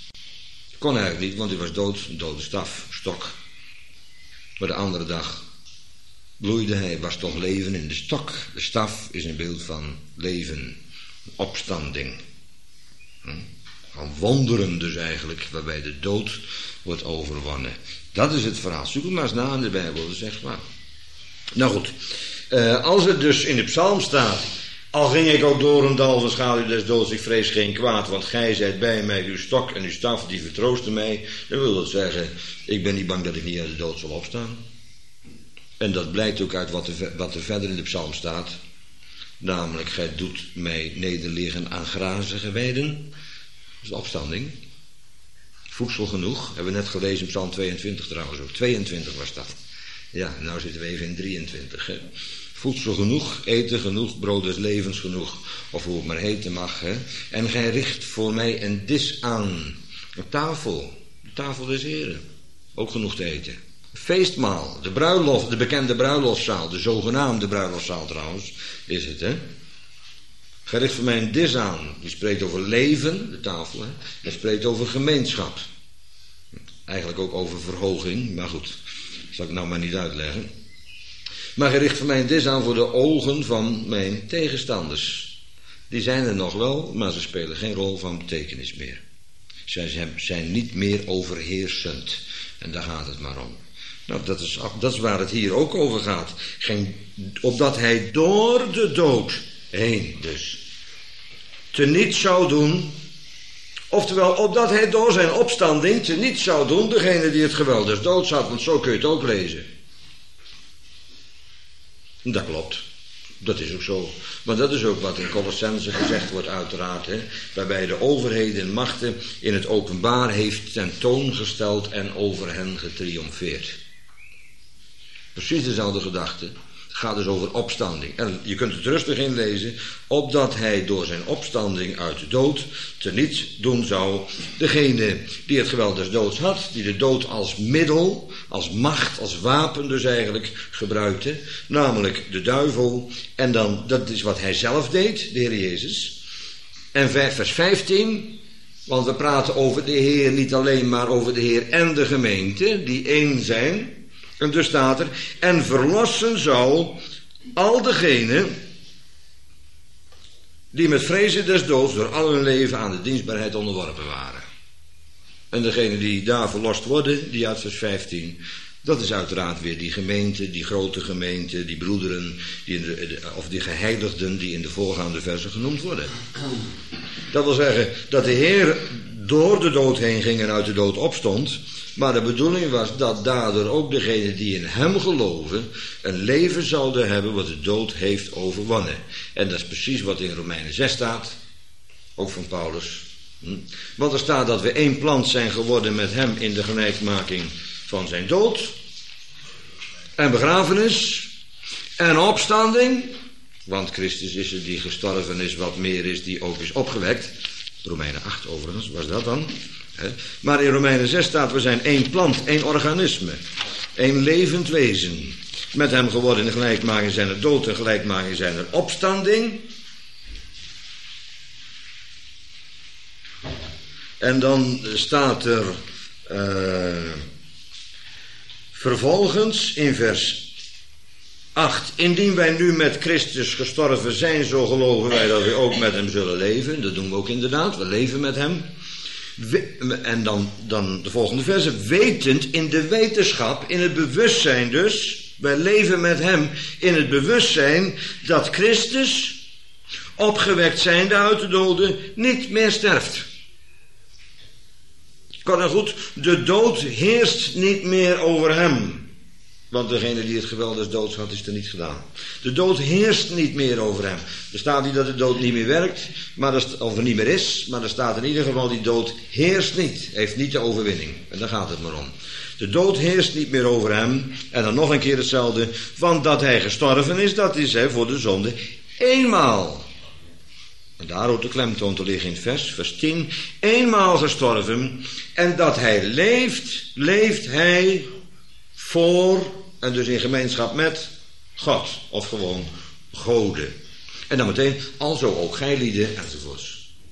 Kon eigenlijk niet, want hij was dood. Een dode staf, stok. Maar de andere dag bloeide hij. Was toch leven in de stok. De staf is een beeld van leven. Opstanding. Hm? Van wonderen dus eigenlijk, waarbij de dood wordt overwonnen. Dat is het verhaal. Zoek het maar eens na in de Bijbel, dat is echt waar. Nou goed, uh, als het dus in de psalm staat, al ging ik ook door een dal van schaduw des doods, ik vrees geen kwaad, want gij zijt bij mij, uw stok en uw staf, die vertroosten mij. Dan wil dat zeggen, ik ben niet bang dat ik niet uit de dood zal opstaan. En dat blijkt ook uit wat er, wat er verder in de psalm staat. Namelijk, gij doet mij nederliggen aan grazige weiden. Dat is de opstanding. Voedsel genoeg. Hebben we net gelezen in Psalm tweeëntwintig trouwens ook. tweeëntwintig was dat. Ja, nou zitten we even in drieëntwintig. Hè. Voedsel genoeg, eten genoeg, brood des levens genoeg. Of hoe het maar heten mag. Hè. En gij richt voor mij een dis aan. Een tafel. De tafel des Heren. Ook genoeg te eten. Feestmaal, de bruiloft, de bekende bruiloftszaal, de zogenaamde bruiloftszaal trouwens, is het, hè. Gericht voor mij een dis aan, die spreekt over leven, de tafel, hè. Die spreekt over gemeenschap. Eigenlijk ook over verhoging, maar goed, dat zal ik nou maar niet uitleggen. Maar gericht voor mij een dis aan voor de ogen van mijn tegenstanders. Die zijn er nog wel, maar ze spelen geen rol van betekenis meer. Zij zijn niet meer overheersend, en daar gaat het maar om. Nou, dat is, dat is waar het hier ook over gaat. Geen, opdat hij door de dood heen dus teniet zou doen. Oftewel, opdat hij door zijn opstanding teniet zou doen degene die het geweld des doods had. Want zo kun je het ook lezen. Dat klopt. Dat is ook zo. Maar dat is ook wat in Colossenzen gezegd wordt uiteraard. Hè, waarbij de overheden en machten in het openbaar heeft tentoongesteld en over hen getriomfeerd. Precies dezelfde gedachte. Het gaat dus over opstanding. En je kunt het rustig inlezen. Opdat hij door zijn opstanding uit de dood teniet doen zou degene die het geweld des doods had. Die de dood als middel, als macht, als wapen dus eigenlijk gebruikte. Namelijk de duivel. En dan, dat is wat hij zelf deed, de Heer Jezus. En vers vijftien. Want we praten over de Heer niet alleen maar over de Heer en de gemeente. Die één zijn. En dus staat er, en verlossen zou al degenen die met vrezen des doods door al hun leven aan de dienstbaarheid onderworpen waren. En degenen die daar verlost worden, die uit vers vijftien, dat is uiteraard weer die gemeente, die grote gemeente, die broederen, die in de, of die geheiligden die in de voorgaande versen genoemd worden. Dat wil zeggen dat de Heer door de dood heen ging en uit de dood opstond. Maar de bedoeling was dat daardoor ook degenen die in hem geloven een leven zouden hebben wat de dood heeft overwonnen. En dat is precies wat in Romeinen zes staat, ook van Paulus. Want er staat dat we één plant zijn geworden met hem in de gelijkmaking van zijn dood en begrafenis en opstanding. Want Christus is er die gestorven is, wat meer is, die ook is opgewekt. Romeinen acht overigens, was dat dan? Maar in Romeinen zes staat, we zijn één plant, één organisme, één levend wezen. Met hem geworden in de gelijkmaking zijn er dood en gelijkmaking zijn er opstanding. En dan staat er uh, vervolgens in vers acht. Indien wij nu met Christus gestorven zijn, zo geloven wij dat we ook met hem zullen leven. Dat doen we ook inderdaad, we leven met hem. We, en dan, dan de volgende verse. Wetend in de wetenschap, in het bewustzijn dus. Wij leven met hem in het bewustzijn dat Christus, opgewekt zijnde uit de doden, niet meer sterft. Kort en goed, de dood heerst niet meer over hem. Want degene die het geweld des doods had, is er niet gedaan. De dood heerst niet meer over hem. Er staat niet dat de dood niet meer werkt, maar er, of er niet meer is. Maar er staat in ieder geval, die dood heerst niet. Heeft niet de overwinning. En daar gaat het maar om. De dood heerst niet meer over hem. En dan nog een keer hetzelfde. Want dat hij gestorven is, dat is hij voor de zonde eenmaal. En daar hoort de klemtoon te liggen in het vers, vers tien. Eenmaal gestorven. En dat hij leeft, leeft hij voor, en dus in gemeenschap met God. Of gewoon goden. En dan meteen, alzo ook gijlieden enzovoorts.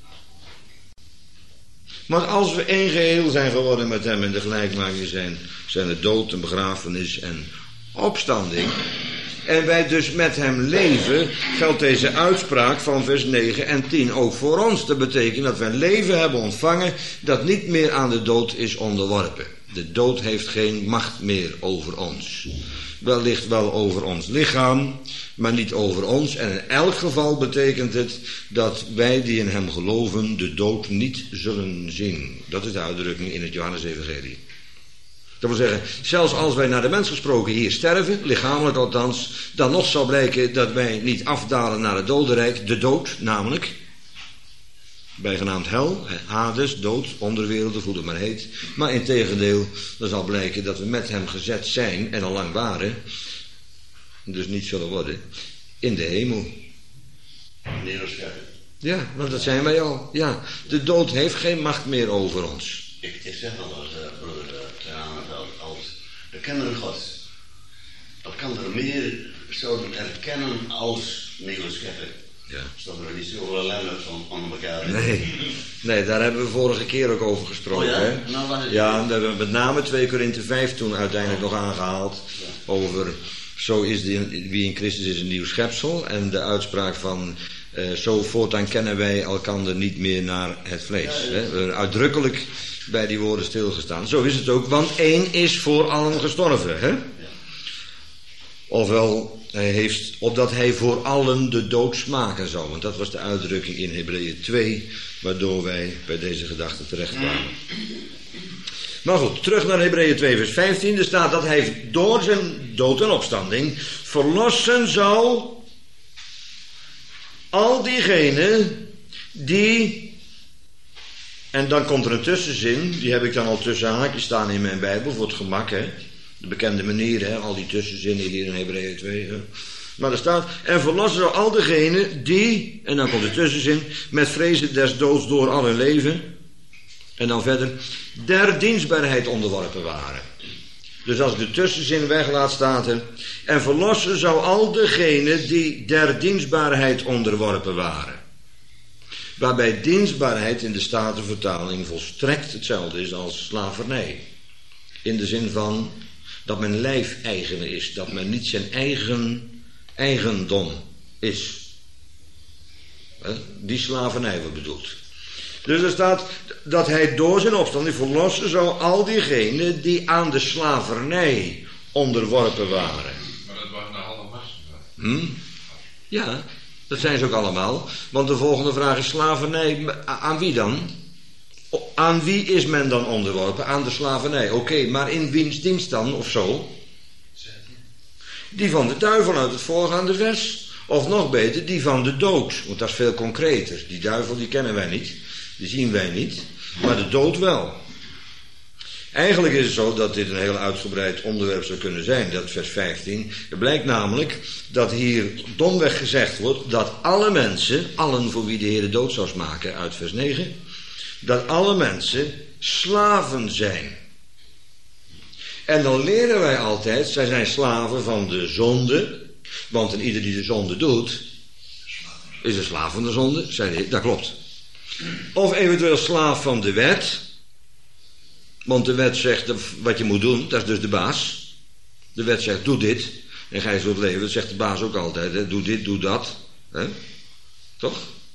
Maar als we één geheel zijn geworden met hem in de gelijkmaking zijn, zijn het dood en begrafenis en opstanding. En wij dus met hem leven, geldt deze uitspraak van vers negen en tien ook voor ons. Dat betekent dat we een leven hebben ontvangen dat niet meer aan de dood is onderworpen. De dood heeft geen macht meer over ons. Wellicht wel over ons lichaam, maar niet over ons. En in elk geval betekent het dat wij die in hem geloven de dood niet zullen zien. Dat is de uitdrukking in het Johannes-evangelie. Dat wil zeggen, zelfs als wij naar de mens gesproken hier sterven, lichamelijk althans, dan nog zal blijken dat wij niet afdalen naar het dodenrijk, de dood namelijk, bijgenaamd hel, Hades, dood, onderwereld, hoe het maar heet. Maar in tegendeel, dan zal blijken dat we met hem gezet zijn en al lang waren, dus niet zullen worden, in de hemel. Ja, want dat zijn wij al. Ja, de dood heeft geen macht meer over ons. Ik, ik zeg al als uh, broeder uh, als, als de kinderen Gods, dat kan er meer zouden erkennen als nieuwe schepper. Ja. Zodat er niet zoveel ellende van onder elkaar. Nee. nee, daar hebben we vorige keer ook over gesproken. Oh ja? Hè? Nou, wat is ja, daar hebben we met name twee Korinthe vijf toen uiteindelijk nog aangehaald. Ja. Over, zo is die, wie in Christus is een nieuw schepsel. En de uitspraak van, uh, zo voortaan kennen wij elkander niet meer naar het vlees. Ja, ja. Hè? We hebben uitdrukkelijk bij die woorden stilgestaan. Zo is het ook, want één is voor allen gestorven. Hè? Ja. Ofwel, hij heeft, opdat hij voor allen de dood smaken zou. Want dat was de uitdrukking in Hebreeën twee, waardoor wij bij deze gedachte terechtkwamen. Maar goed, terug naar Hebreeën twee vers vijftien. Er staat dat hij door zijn dood en opstanding verlossen zou al diegenen die... En dan komt er een tussenzin, die heb ik dan al tussen haakjes staan in mijn Bijbel, voor het gemak, hè. De bekende manier, hè, al die tussenzinnen hier in Hebreeën twee. Hè. Maar er staat, en verlossen zou al diegenen die, en dan komt de tussenzin, met vrezen des doods door al hun leven, en dan verder, der dienstbaarheid onderworpen waren. Dus als ik de tussenzin weglaat, staat er, en verlossen zou al diegenen die der dienstbaarheid onderworpen waren. Waarbij dienstbaarheid in de Statenvertaling volstrekt hetzelfde is als slavernij. In de zin van dat men lijfeigene is, dat men niet zijn eigen eigendom is. Die slavernij wordt bedoeld. Dus er staat dat hij door zijn opstanding verlossen zou al diegenen die aan de slavernij onderworpen waren. Maar dat waren nou allemaal. Hm? Ja, dat zijn ze ook allemaal. Want de volgende vraag is slavernij, aan wie dan? Aan wie is men dan onderworpen? Aan de slavernij. Oké, okay, maar in wiens dienst dan, of zo? Die van de duivel uit het voorgaande vers. Of nog beter, die van de dood. Want dat is veel concreter. Die duivel, die kennen wij niet. Die zien wij niet. Maar de dood wel. Eigenlijk is het zo dat dit een heel uitgebreid onderwerp zou kunnen zijn. Dat vers vijftien. Er blijkt namelijk dat hier domweg gezegd wordt dat alle mensen, allen voor wie de Heer de dood zou smaken, uit vers negen... dat alle mensen slaven zijn. En dan leren wij altijd, zij zijn slaven van de zonde. Want een ieder die de zonde doet, is een slaaf van de zonde. Zei, dat klopt. Of eventueel slaaf van de wet. Want de wet zegt wat je moet doen, dat is dus de baas. De wet zegt, doe dit. En ga je zo leven, dat zegt de baas ook altijd. Hè? Doe dit, doe dat. Hè? Toch?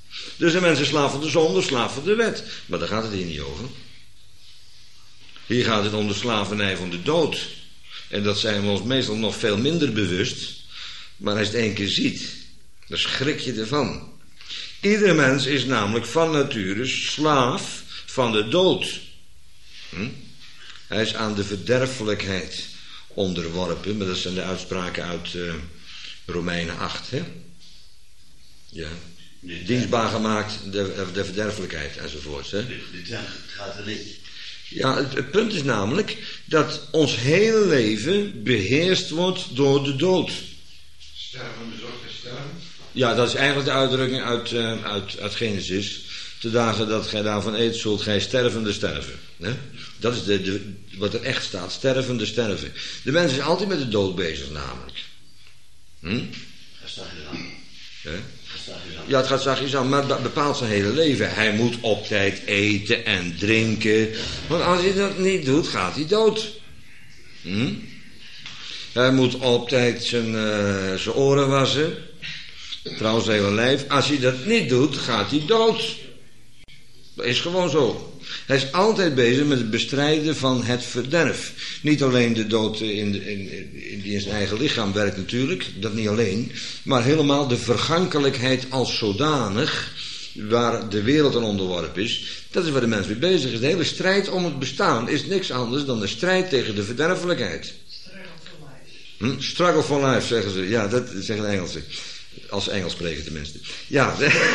Dus de mens is slaaf van de zonde, slaaf van de wet. Maar daar gaat het hier niet over. Hier gaat het om de slavernij van de dood. En dat zijn we ons meestal nog veel minder bewust. Maar als je het één keer ziet, dan schrik je ervan. Iedere mens is namelijk van nature slaaf van de dood. Hm? Hij is aan de verderfelijkheid onderworpen. Maar dat zijn de uitspraken uit uh, Romeinen acht. Hè? Ja. Dienstbaar gemaakt, de, de verderfelijkheid enzovoorts. Hè? Dit gaat er niet. Ja, het, het punt is namelijk dat ons hele leven beheerst wordt door de dood. Sterven, bezorgd en sterven? Ja, dat is eigenlijk de uitdrukking uit, uh, uit, uit Genesis. Te dagen dat gij daarvan eet, zult gij stervende sterven. Hè? Dat is de, de, wat er echt staat, stervende sterven. De mens is altijd met de dood bezig namelijk. Hm? Dat staat je dan. Ja? Ja, het gaat zachtjes aan, maar dat bepaalt zijn hele leven. Hij moet op tijd eten en drinken. Want als hij dat niet doet, gaat hij dood. Hm? Hij moet op tijd zijn, uh, zijn oren wassen. Trouwens, zijn hele lijf. Als hij dat niet doet, gaat hij dood. Dat is gewoon zo. Hij is altijd bezig met het bestrijden van het verderf. Niet alleen de dood in, de, in, in, die in zijn eigen lichaam werkt natuurlijk, dat niet alleen. Maar helemaal de vergankelijkheid als zodanig, waar de wereld aan onderworpen is. Dat is waar de mens mee bezig is. De hele strijd om het bestaan is niks anders dan de strijd tegen de verderfelijkheid. Struggle for life. Hm? Struggle for life, zeggen ze. Ja, dat zeggen de Engelsen. Als Engels spreken tenminste. Ja,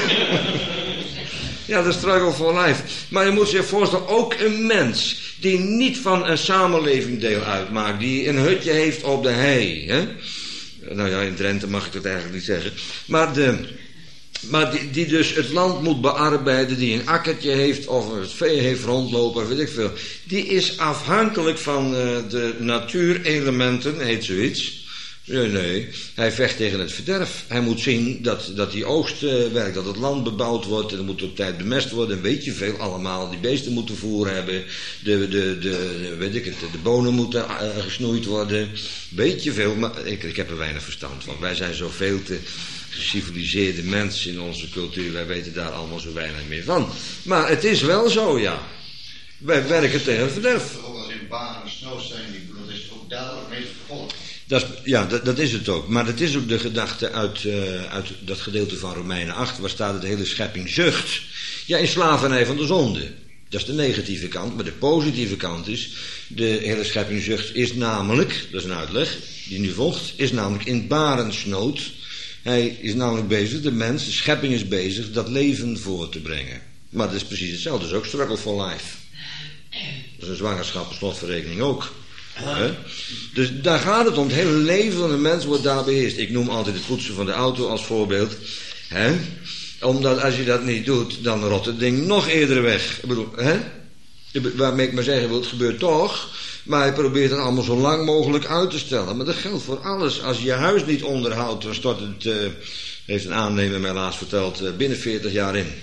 ja, de struggle for life. Maar je moet je voorstellen, ook een mens die niet van een samenleving deel uitmaakt, die een hutje heeft op de hei. Hè? Nou ja, in Drenthe mag ik dat eigenlijk niet zeggen. Maar, de, maar die, die dus het land moet bearbeiden, die een akkertje heeft of het vee heeft rondlopen, weet ik veel. Die is afhankelijk van uh, de natuurelementen, heet zoiets. Nee, nee, hij vecht tegen het verderf. Hij moet zien dat, dat die oogst uh, werkt, dat het land bebouwd wordt, en er moet op tijd bemest worden, en weet je veel allemaal. Die beesten moeten voer hebben, de, de, de, de, weet ik het, de bonen moeten uh, gesnoeid worden. Weet je veel, maar ik, ik heb er weinig verstand van. Wij zijn zoveel te geciviliseerde mensen in onze cultuur, wij weten daar allemaal zo weinig meer van. Maar het is wel zo, ja. Wij werken tegen het verderf. Ook als in baan en snow zijn, die bloed is ook dadelijk mee vervolgd. Dat is, ja, dat, dat is het ook. Maar dat is ook de gedachte uit, uh, uit dat gedeelte van Romeinen acht, waar staat het de hele schepping zucht. Ja, in slavernij van de zonde. Dat is de negatieve kant. Maar de positieve kant is, de hele schepping zucht is namelijk, dat is een uitleg die nu volgt, is namelijk in barensnood. Hij is namelijk bezig, de mens, de schepping is bezig, dat leven voor te brengen. Maar dat is precies hetzelfde, dat is ook struggle for life. Dat is een zwangerschap, een slotverrekening ook. He? Dus daar gaat het om. Het hele leven van de mens wordt daar beheerst. Ik noem altijd het poetsen van de auto als voorbeeld. He? Omdat als je dat niet doet, dan rot het ding nog eerder weg. Ik bedoel, he? Waarmee ik maar zeggen wil, het gebeurt toch. Maar hij probeert het allemaal zo lang mogelijk uit te stellen. Maar dat geldt voor alles. Als je je huis niet onderhoudt, dan stort het, uh, heeft een aannemer mij laatst verteld, uh, binnen veertig jaar in.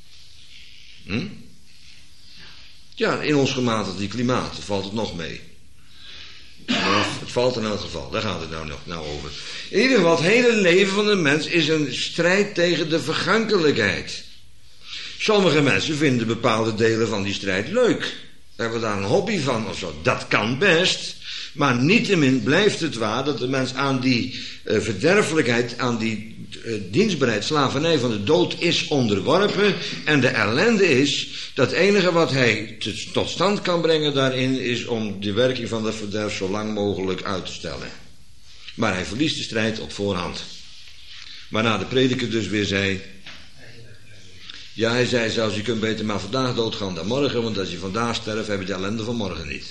Hm? Ja, in ons gematigde klimaat valt het nog mee. Ja, het valt in elk geval, daar gaat het nou, nog, nou over. In ieder geval, het hele leven van de mens is een strijd tegen de vergankelijkheid. Sommige mensen vinden bepaalde delen van die strijd leuk. Hebben daar een hobby van of zo. Dat kan best. Maar niettemin blijft het waar dat de mens aan die uh, verderfelijkheid, aan die uh, dienstbaarheid, slavernij van de dood is onderworpen. En de ellende is dat het enige wat hij te, tot stand kan brengen daarin is om de werking van dat verderf zo lang mogelijk uit te stellen. Maar hij verliest de strijd op voorhand. Waarna de prediker dus weer zei, ja, hij zei zelfs, je kunt beter maar vandaag doodgaan dan morgen, want als je vandaag sterft, heb je de ellende van morgen niet.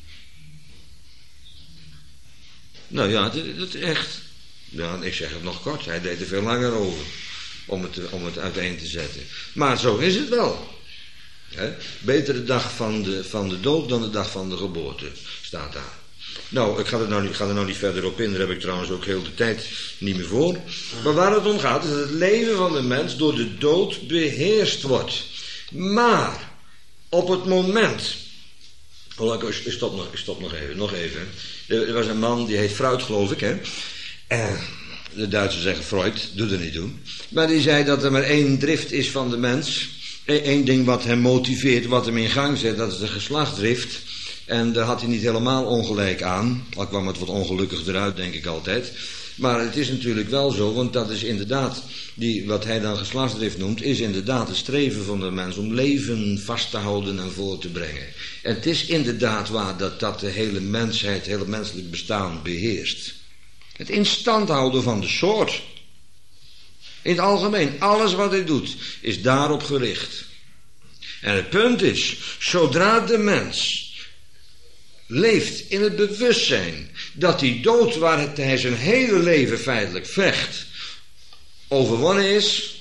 Nou ja, dat, dat is echt. Ja, ik zeg het nog kort, hij deed er veel langer over om het, om het uiteen te zetten. Maar zo is het wel. He? Beter de dag van de, van de dood dan de dag van de geboorte, staat daar. Nou, ik ga er nou, niet, ga er nou niet verder op in, daar heb ik trouwens ook heel de tijd niet meer voor. Maar waar het om gaat is dat het leven van de mens door de dood beheerst wordt. Maar, op het moment... Oh, ik stop nog, ik stop nog even, nog even. Er was een man, die heet Fruit, geloof ik, hè. En de Duitsers zeggen Freud, doet er niet toe. Maar die zei dat er maar één drift is van de mens. Eén ding wat hem motiveert, wat hem in gang zet, dat is de geslachtsdrift. En daar had hij niet helemaal ongelijk aan. Al kwam het wat ongelukkig eruit, denk ik altijd. Maar het is natuurlijk wel zo, want dat is inderdaad, die, wat hij dan geslachtsdrift noemt, is inderdaad het streven van de mens om leven vast te houden en voor te brengen. En het is inderdaad waar dat dat de hele mensheid, het hele menselijk bestaan beheerst. Het in stand houden van de soort. In het algemeen, alles wat hij doet, is daarop gericht. En het punt is, zodra de mens leeft in het bewustzijn dat die dood waar hij zijn hele leven feitelijk vecht, overwonnen is,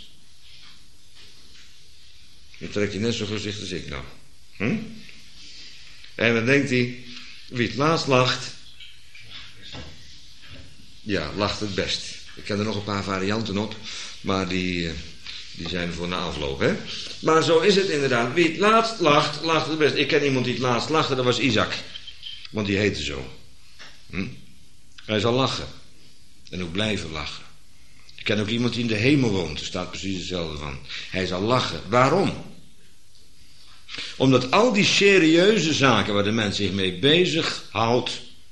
dan trekt hij net zo'n gezicht als ik nou. Hm? En dan denkt hij, wie het laatst lacht, ja, lacht het best. Ik ken er nog een paar varianten op, maar die, die zijn voor na afloop, hè. Maar zo is het inderdaad. Wie het laatst lacht, lacht het best. Ik ken iemand die het laatst lachte, dat was Isaac. Want die heette zo. Hm? Hij zal lachen. En ook blijven lachen. Ik ken ook iemand die in de hemel woont. Er staat precies hetzelfde van. Hij zal lachen. Waarom? Omdat al die serieuze zaken waar de mens zich mee bezighoudt,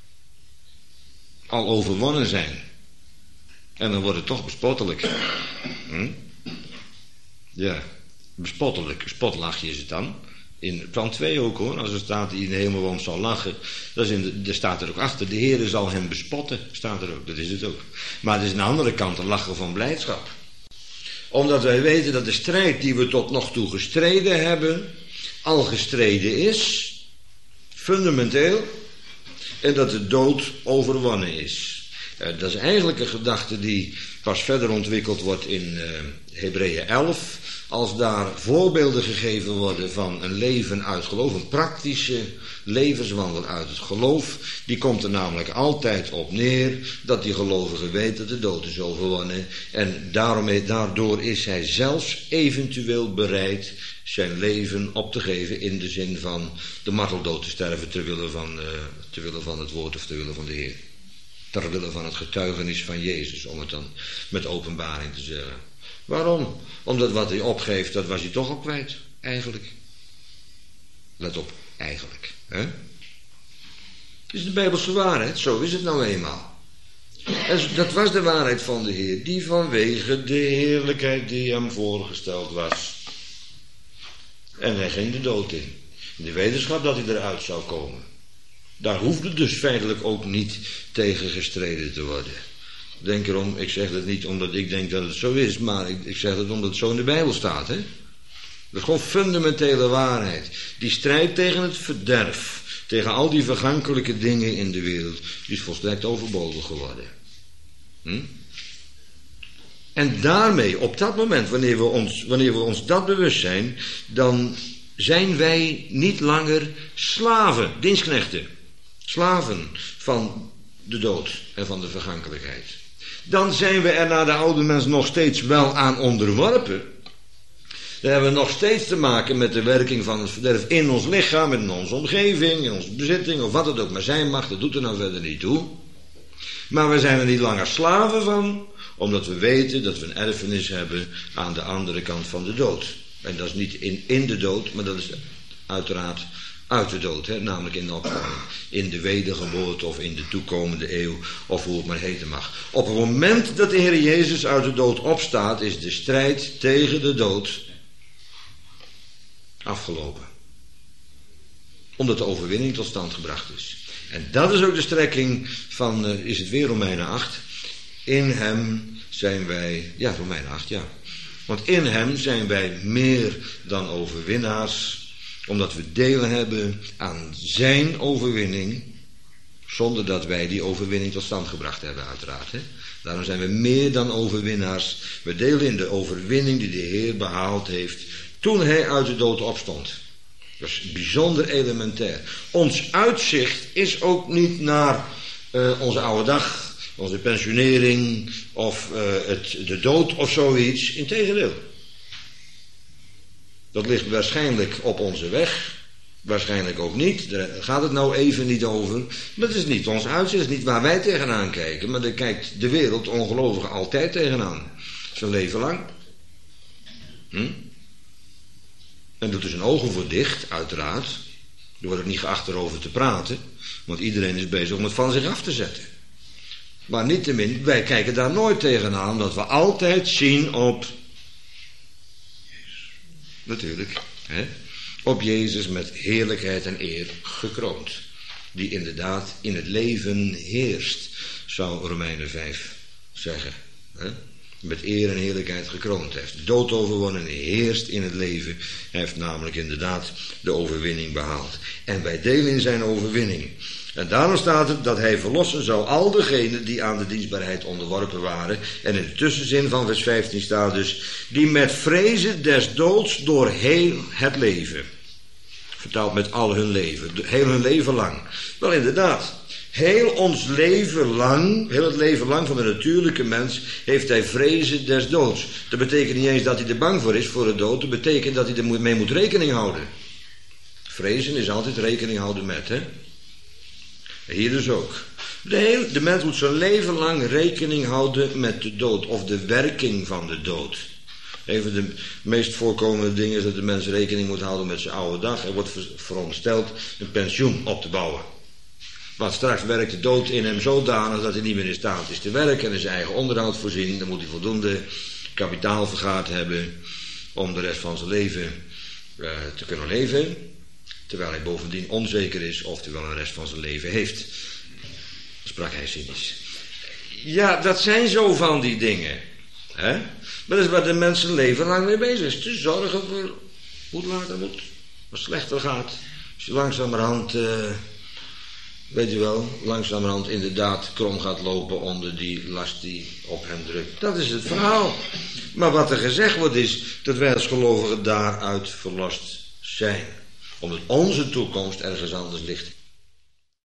al overwonnen zijn. En dan wordt het toch bespottelijk. Hm? Ja, bespottelijk. Spotlachje is het dan. In Psalm twee ook hoor, als er staat die in de hemel woont zal lachen, dat is in de, er staat er ook achter, de Heere zal hem bespotten, staat er ook, dat is het ook. Maar het is aan de andere kant een lachen van blijdschap. Omdat wij weten dat de strijd die we tot nog toe gestreden hebben, al gestreden is, fundamenteel, en dat de dood overwonnen is. Uh, dat is eigenlijk een gedachte die pas verder ontwikkeld wordt in uh, Hebreeën elf. Als daar voorbeelden gegeven worden van een leven uit geloof, een praktische levenswandel uit het geloof, die komt er namelijk altijd op neer dat die gelovige weet dat de dood is overwonnen. En daarom, daardoor is hij zelfs eventueel bereid zijn leven op te geven in de zin van de marteldood te sterven ter wille van, uh, ter wille van het woord of ter wille van de Heer. Ter wille van het getuigenis van Jezus, om het dan met openbaring te zeggen. Waarom? Omdat wat hij opgeeft, dat was hij toch al kwijt, eigenlijk. Let op, eigenlijk. Hè? Het is de Bijbelse waarheid, zo is het nou eenmaal. En dat was de waarheid van de Heer, die vanwege de heerlijkheid die hem voorgesteld was. En hij ging de dood in. In de wetenschap dat hij eruit zou komen. Daar hoefde dus feitelijk ook niet tegen gestreden te worden. Denk erom, ik zeg het niet omdat ik denk dat het zo is, maar ik, ik zeg het omdat het zo in de Bijbel staat. Hè? Dat is gewoon fundamentele waarheid. Die strijd tegen het verderf, tegen al die vergankelijke dingen in de wereld, die is volstrekt overbodig geworden. Hm? En daarmee, op dat moment, wanneer we, ons, wanneer we ons dat bewust zijn, dan zijn wij niet langer slaven, dienstknechten. Slaven van de dood en van de vergankelijkheid. Dan zijn we er naar de oude mens nog steeds wel aan onderworpen. Dan hebben we nog steeds te maken met de werking van het verderf in ons lichaam, in onze omgeving, in onze bezitting, of wat het ook maar zijn mag, dat doet er nou verder niet toe. Maar we zijn er niet langer slaven van, omdat we weten dat we een erfenis hebben aan de andere kant van de dood. En dat is niet in, in de dood, maar dat is uiteraard uit de dood, hè? Namelijk in de opstanding, in de wedergeboorte of in de toekomende eeuw, of hoe het maar heten mag. Op het moment dat de Heer Jezus uit de dood opstaat, is de strijd tegen de dood afgelopen. Omdat de overwinning tot stand gebracht is. En dat is ook de strekking van, uh, is het weer Romeinen acht, in hem zijn wij, ja Romeinen acht, ja. Want in hem zijn wij meer dan overwinnaars, omdat we deel hebben aan zijn overwinning, zonder dat wij die overwinning tot stand gebracht hebben, uiteraard. Hè? Daarom zijn we meer dan overwinnaars. We delen in de overwinning die de Heer behaald heeft toen hij uit de dood opstond. Dat is bijzonder elementair. Ons uitzicht is ook niet naar uh, onze oude dag, onze pensionering of uh, het, de dood of zoiets. Integendeel. Dat ligt waarschijnlijk op onze weg. Waarschijnlijk ook niet. Daar gaat het nou even niet over. Maar het is niet ons uitzicht. Het is niet waar wij tegenaan kijken. Maar daar kijkt de wereld, ongelovigen, altijd tegenaan. Zijn leven lang. Hm? En doet er zijn ogen voor dicht, uiteraard. Er wordt ook niet geacht erover te praten. Want iedereen is bezig om het van zich af te zetten. Maar niettemin, wij kijken daar nooit tegenaan. Omdat we altijd zien op... Natuurlijk, hè? Op Jezus met heerlijkheid en eer gekroond. Die inderdaad in het leven heerst, zou Romeinen vijf zeggen. Hè? Met eer en heerlijkheid gekroond heeft. Dood overwonnen en heerst in het leven. Hij heeft namelijk inderdaad de overwinning behaald. En wij delen in zijn overwinning. En daarom staat het dat hij verlossen zou al degenen die aan de dienstbaarheid onderworpen waren. En in de tussenzin van vers vijftien staat dus, die met vrezen des doods door heel het leven. Vertaald met al hun leven. Heel hun leven lang. Wel inderdaad. Heel ons leven lang, heel het leven lang van de natuurlijke mens, heeft hij vrezen des doods. Dat betekent niet eens dat hij er bang voor is, voor de dood. Dat betekent dat hij er mee moet rekening houden. Vrezen is altijd rekening houden met, hè. Hier dus ook. De, hele, de mens moet zijn leven lang rekening houden met de dood. Of de werking van de dood. Een van de meest voorkomende dingen is dat de mens rekening moet houden met zijn oude dag. Er wordt verondersteld een pensioen op te bouwen. Want straks werkt de dood in hem zodanig dat hij niet meer in staat is te werken en in zijn eigen onderhoud voorzien. Dan moet hij voldoende kapitaal vergaard hebben om de rest van zijn leven uh, te kunnen leven. Terwijl hij bovendien onzeker is of hij wel een rest van zijn leven heeft. Sprak hij cynisch. Ja, dat zijn zo van die dingen. Hè? Maar dat is waar de mensen leven lang mee bezig is. Te zorgen voor hoe het later moet. Als het slechter gaat. Als je langzamerhand... Uh, Weet je wel, langzamerhand inderdaad krom gaat lopen onder die last die op hem drukt. Dat is het verhaal. Maar wat er gezegd wordt is dat wij als gelovigen daaruit verlost zijn. Omdat onze toekomst ergens anders ligt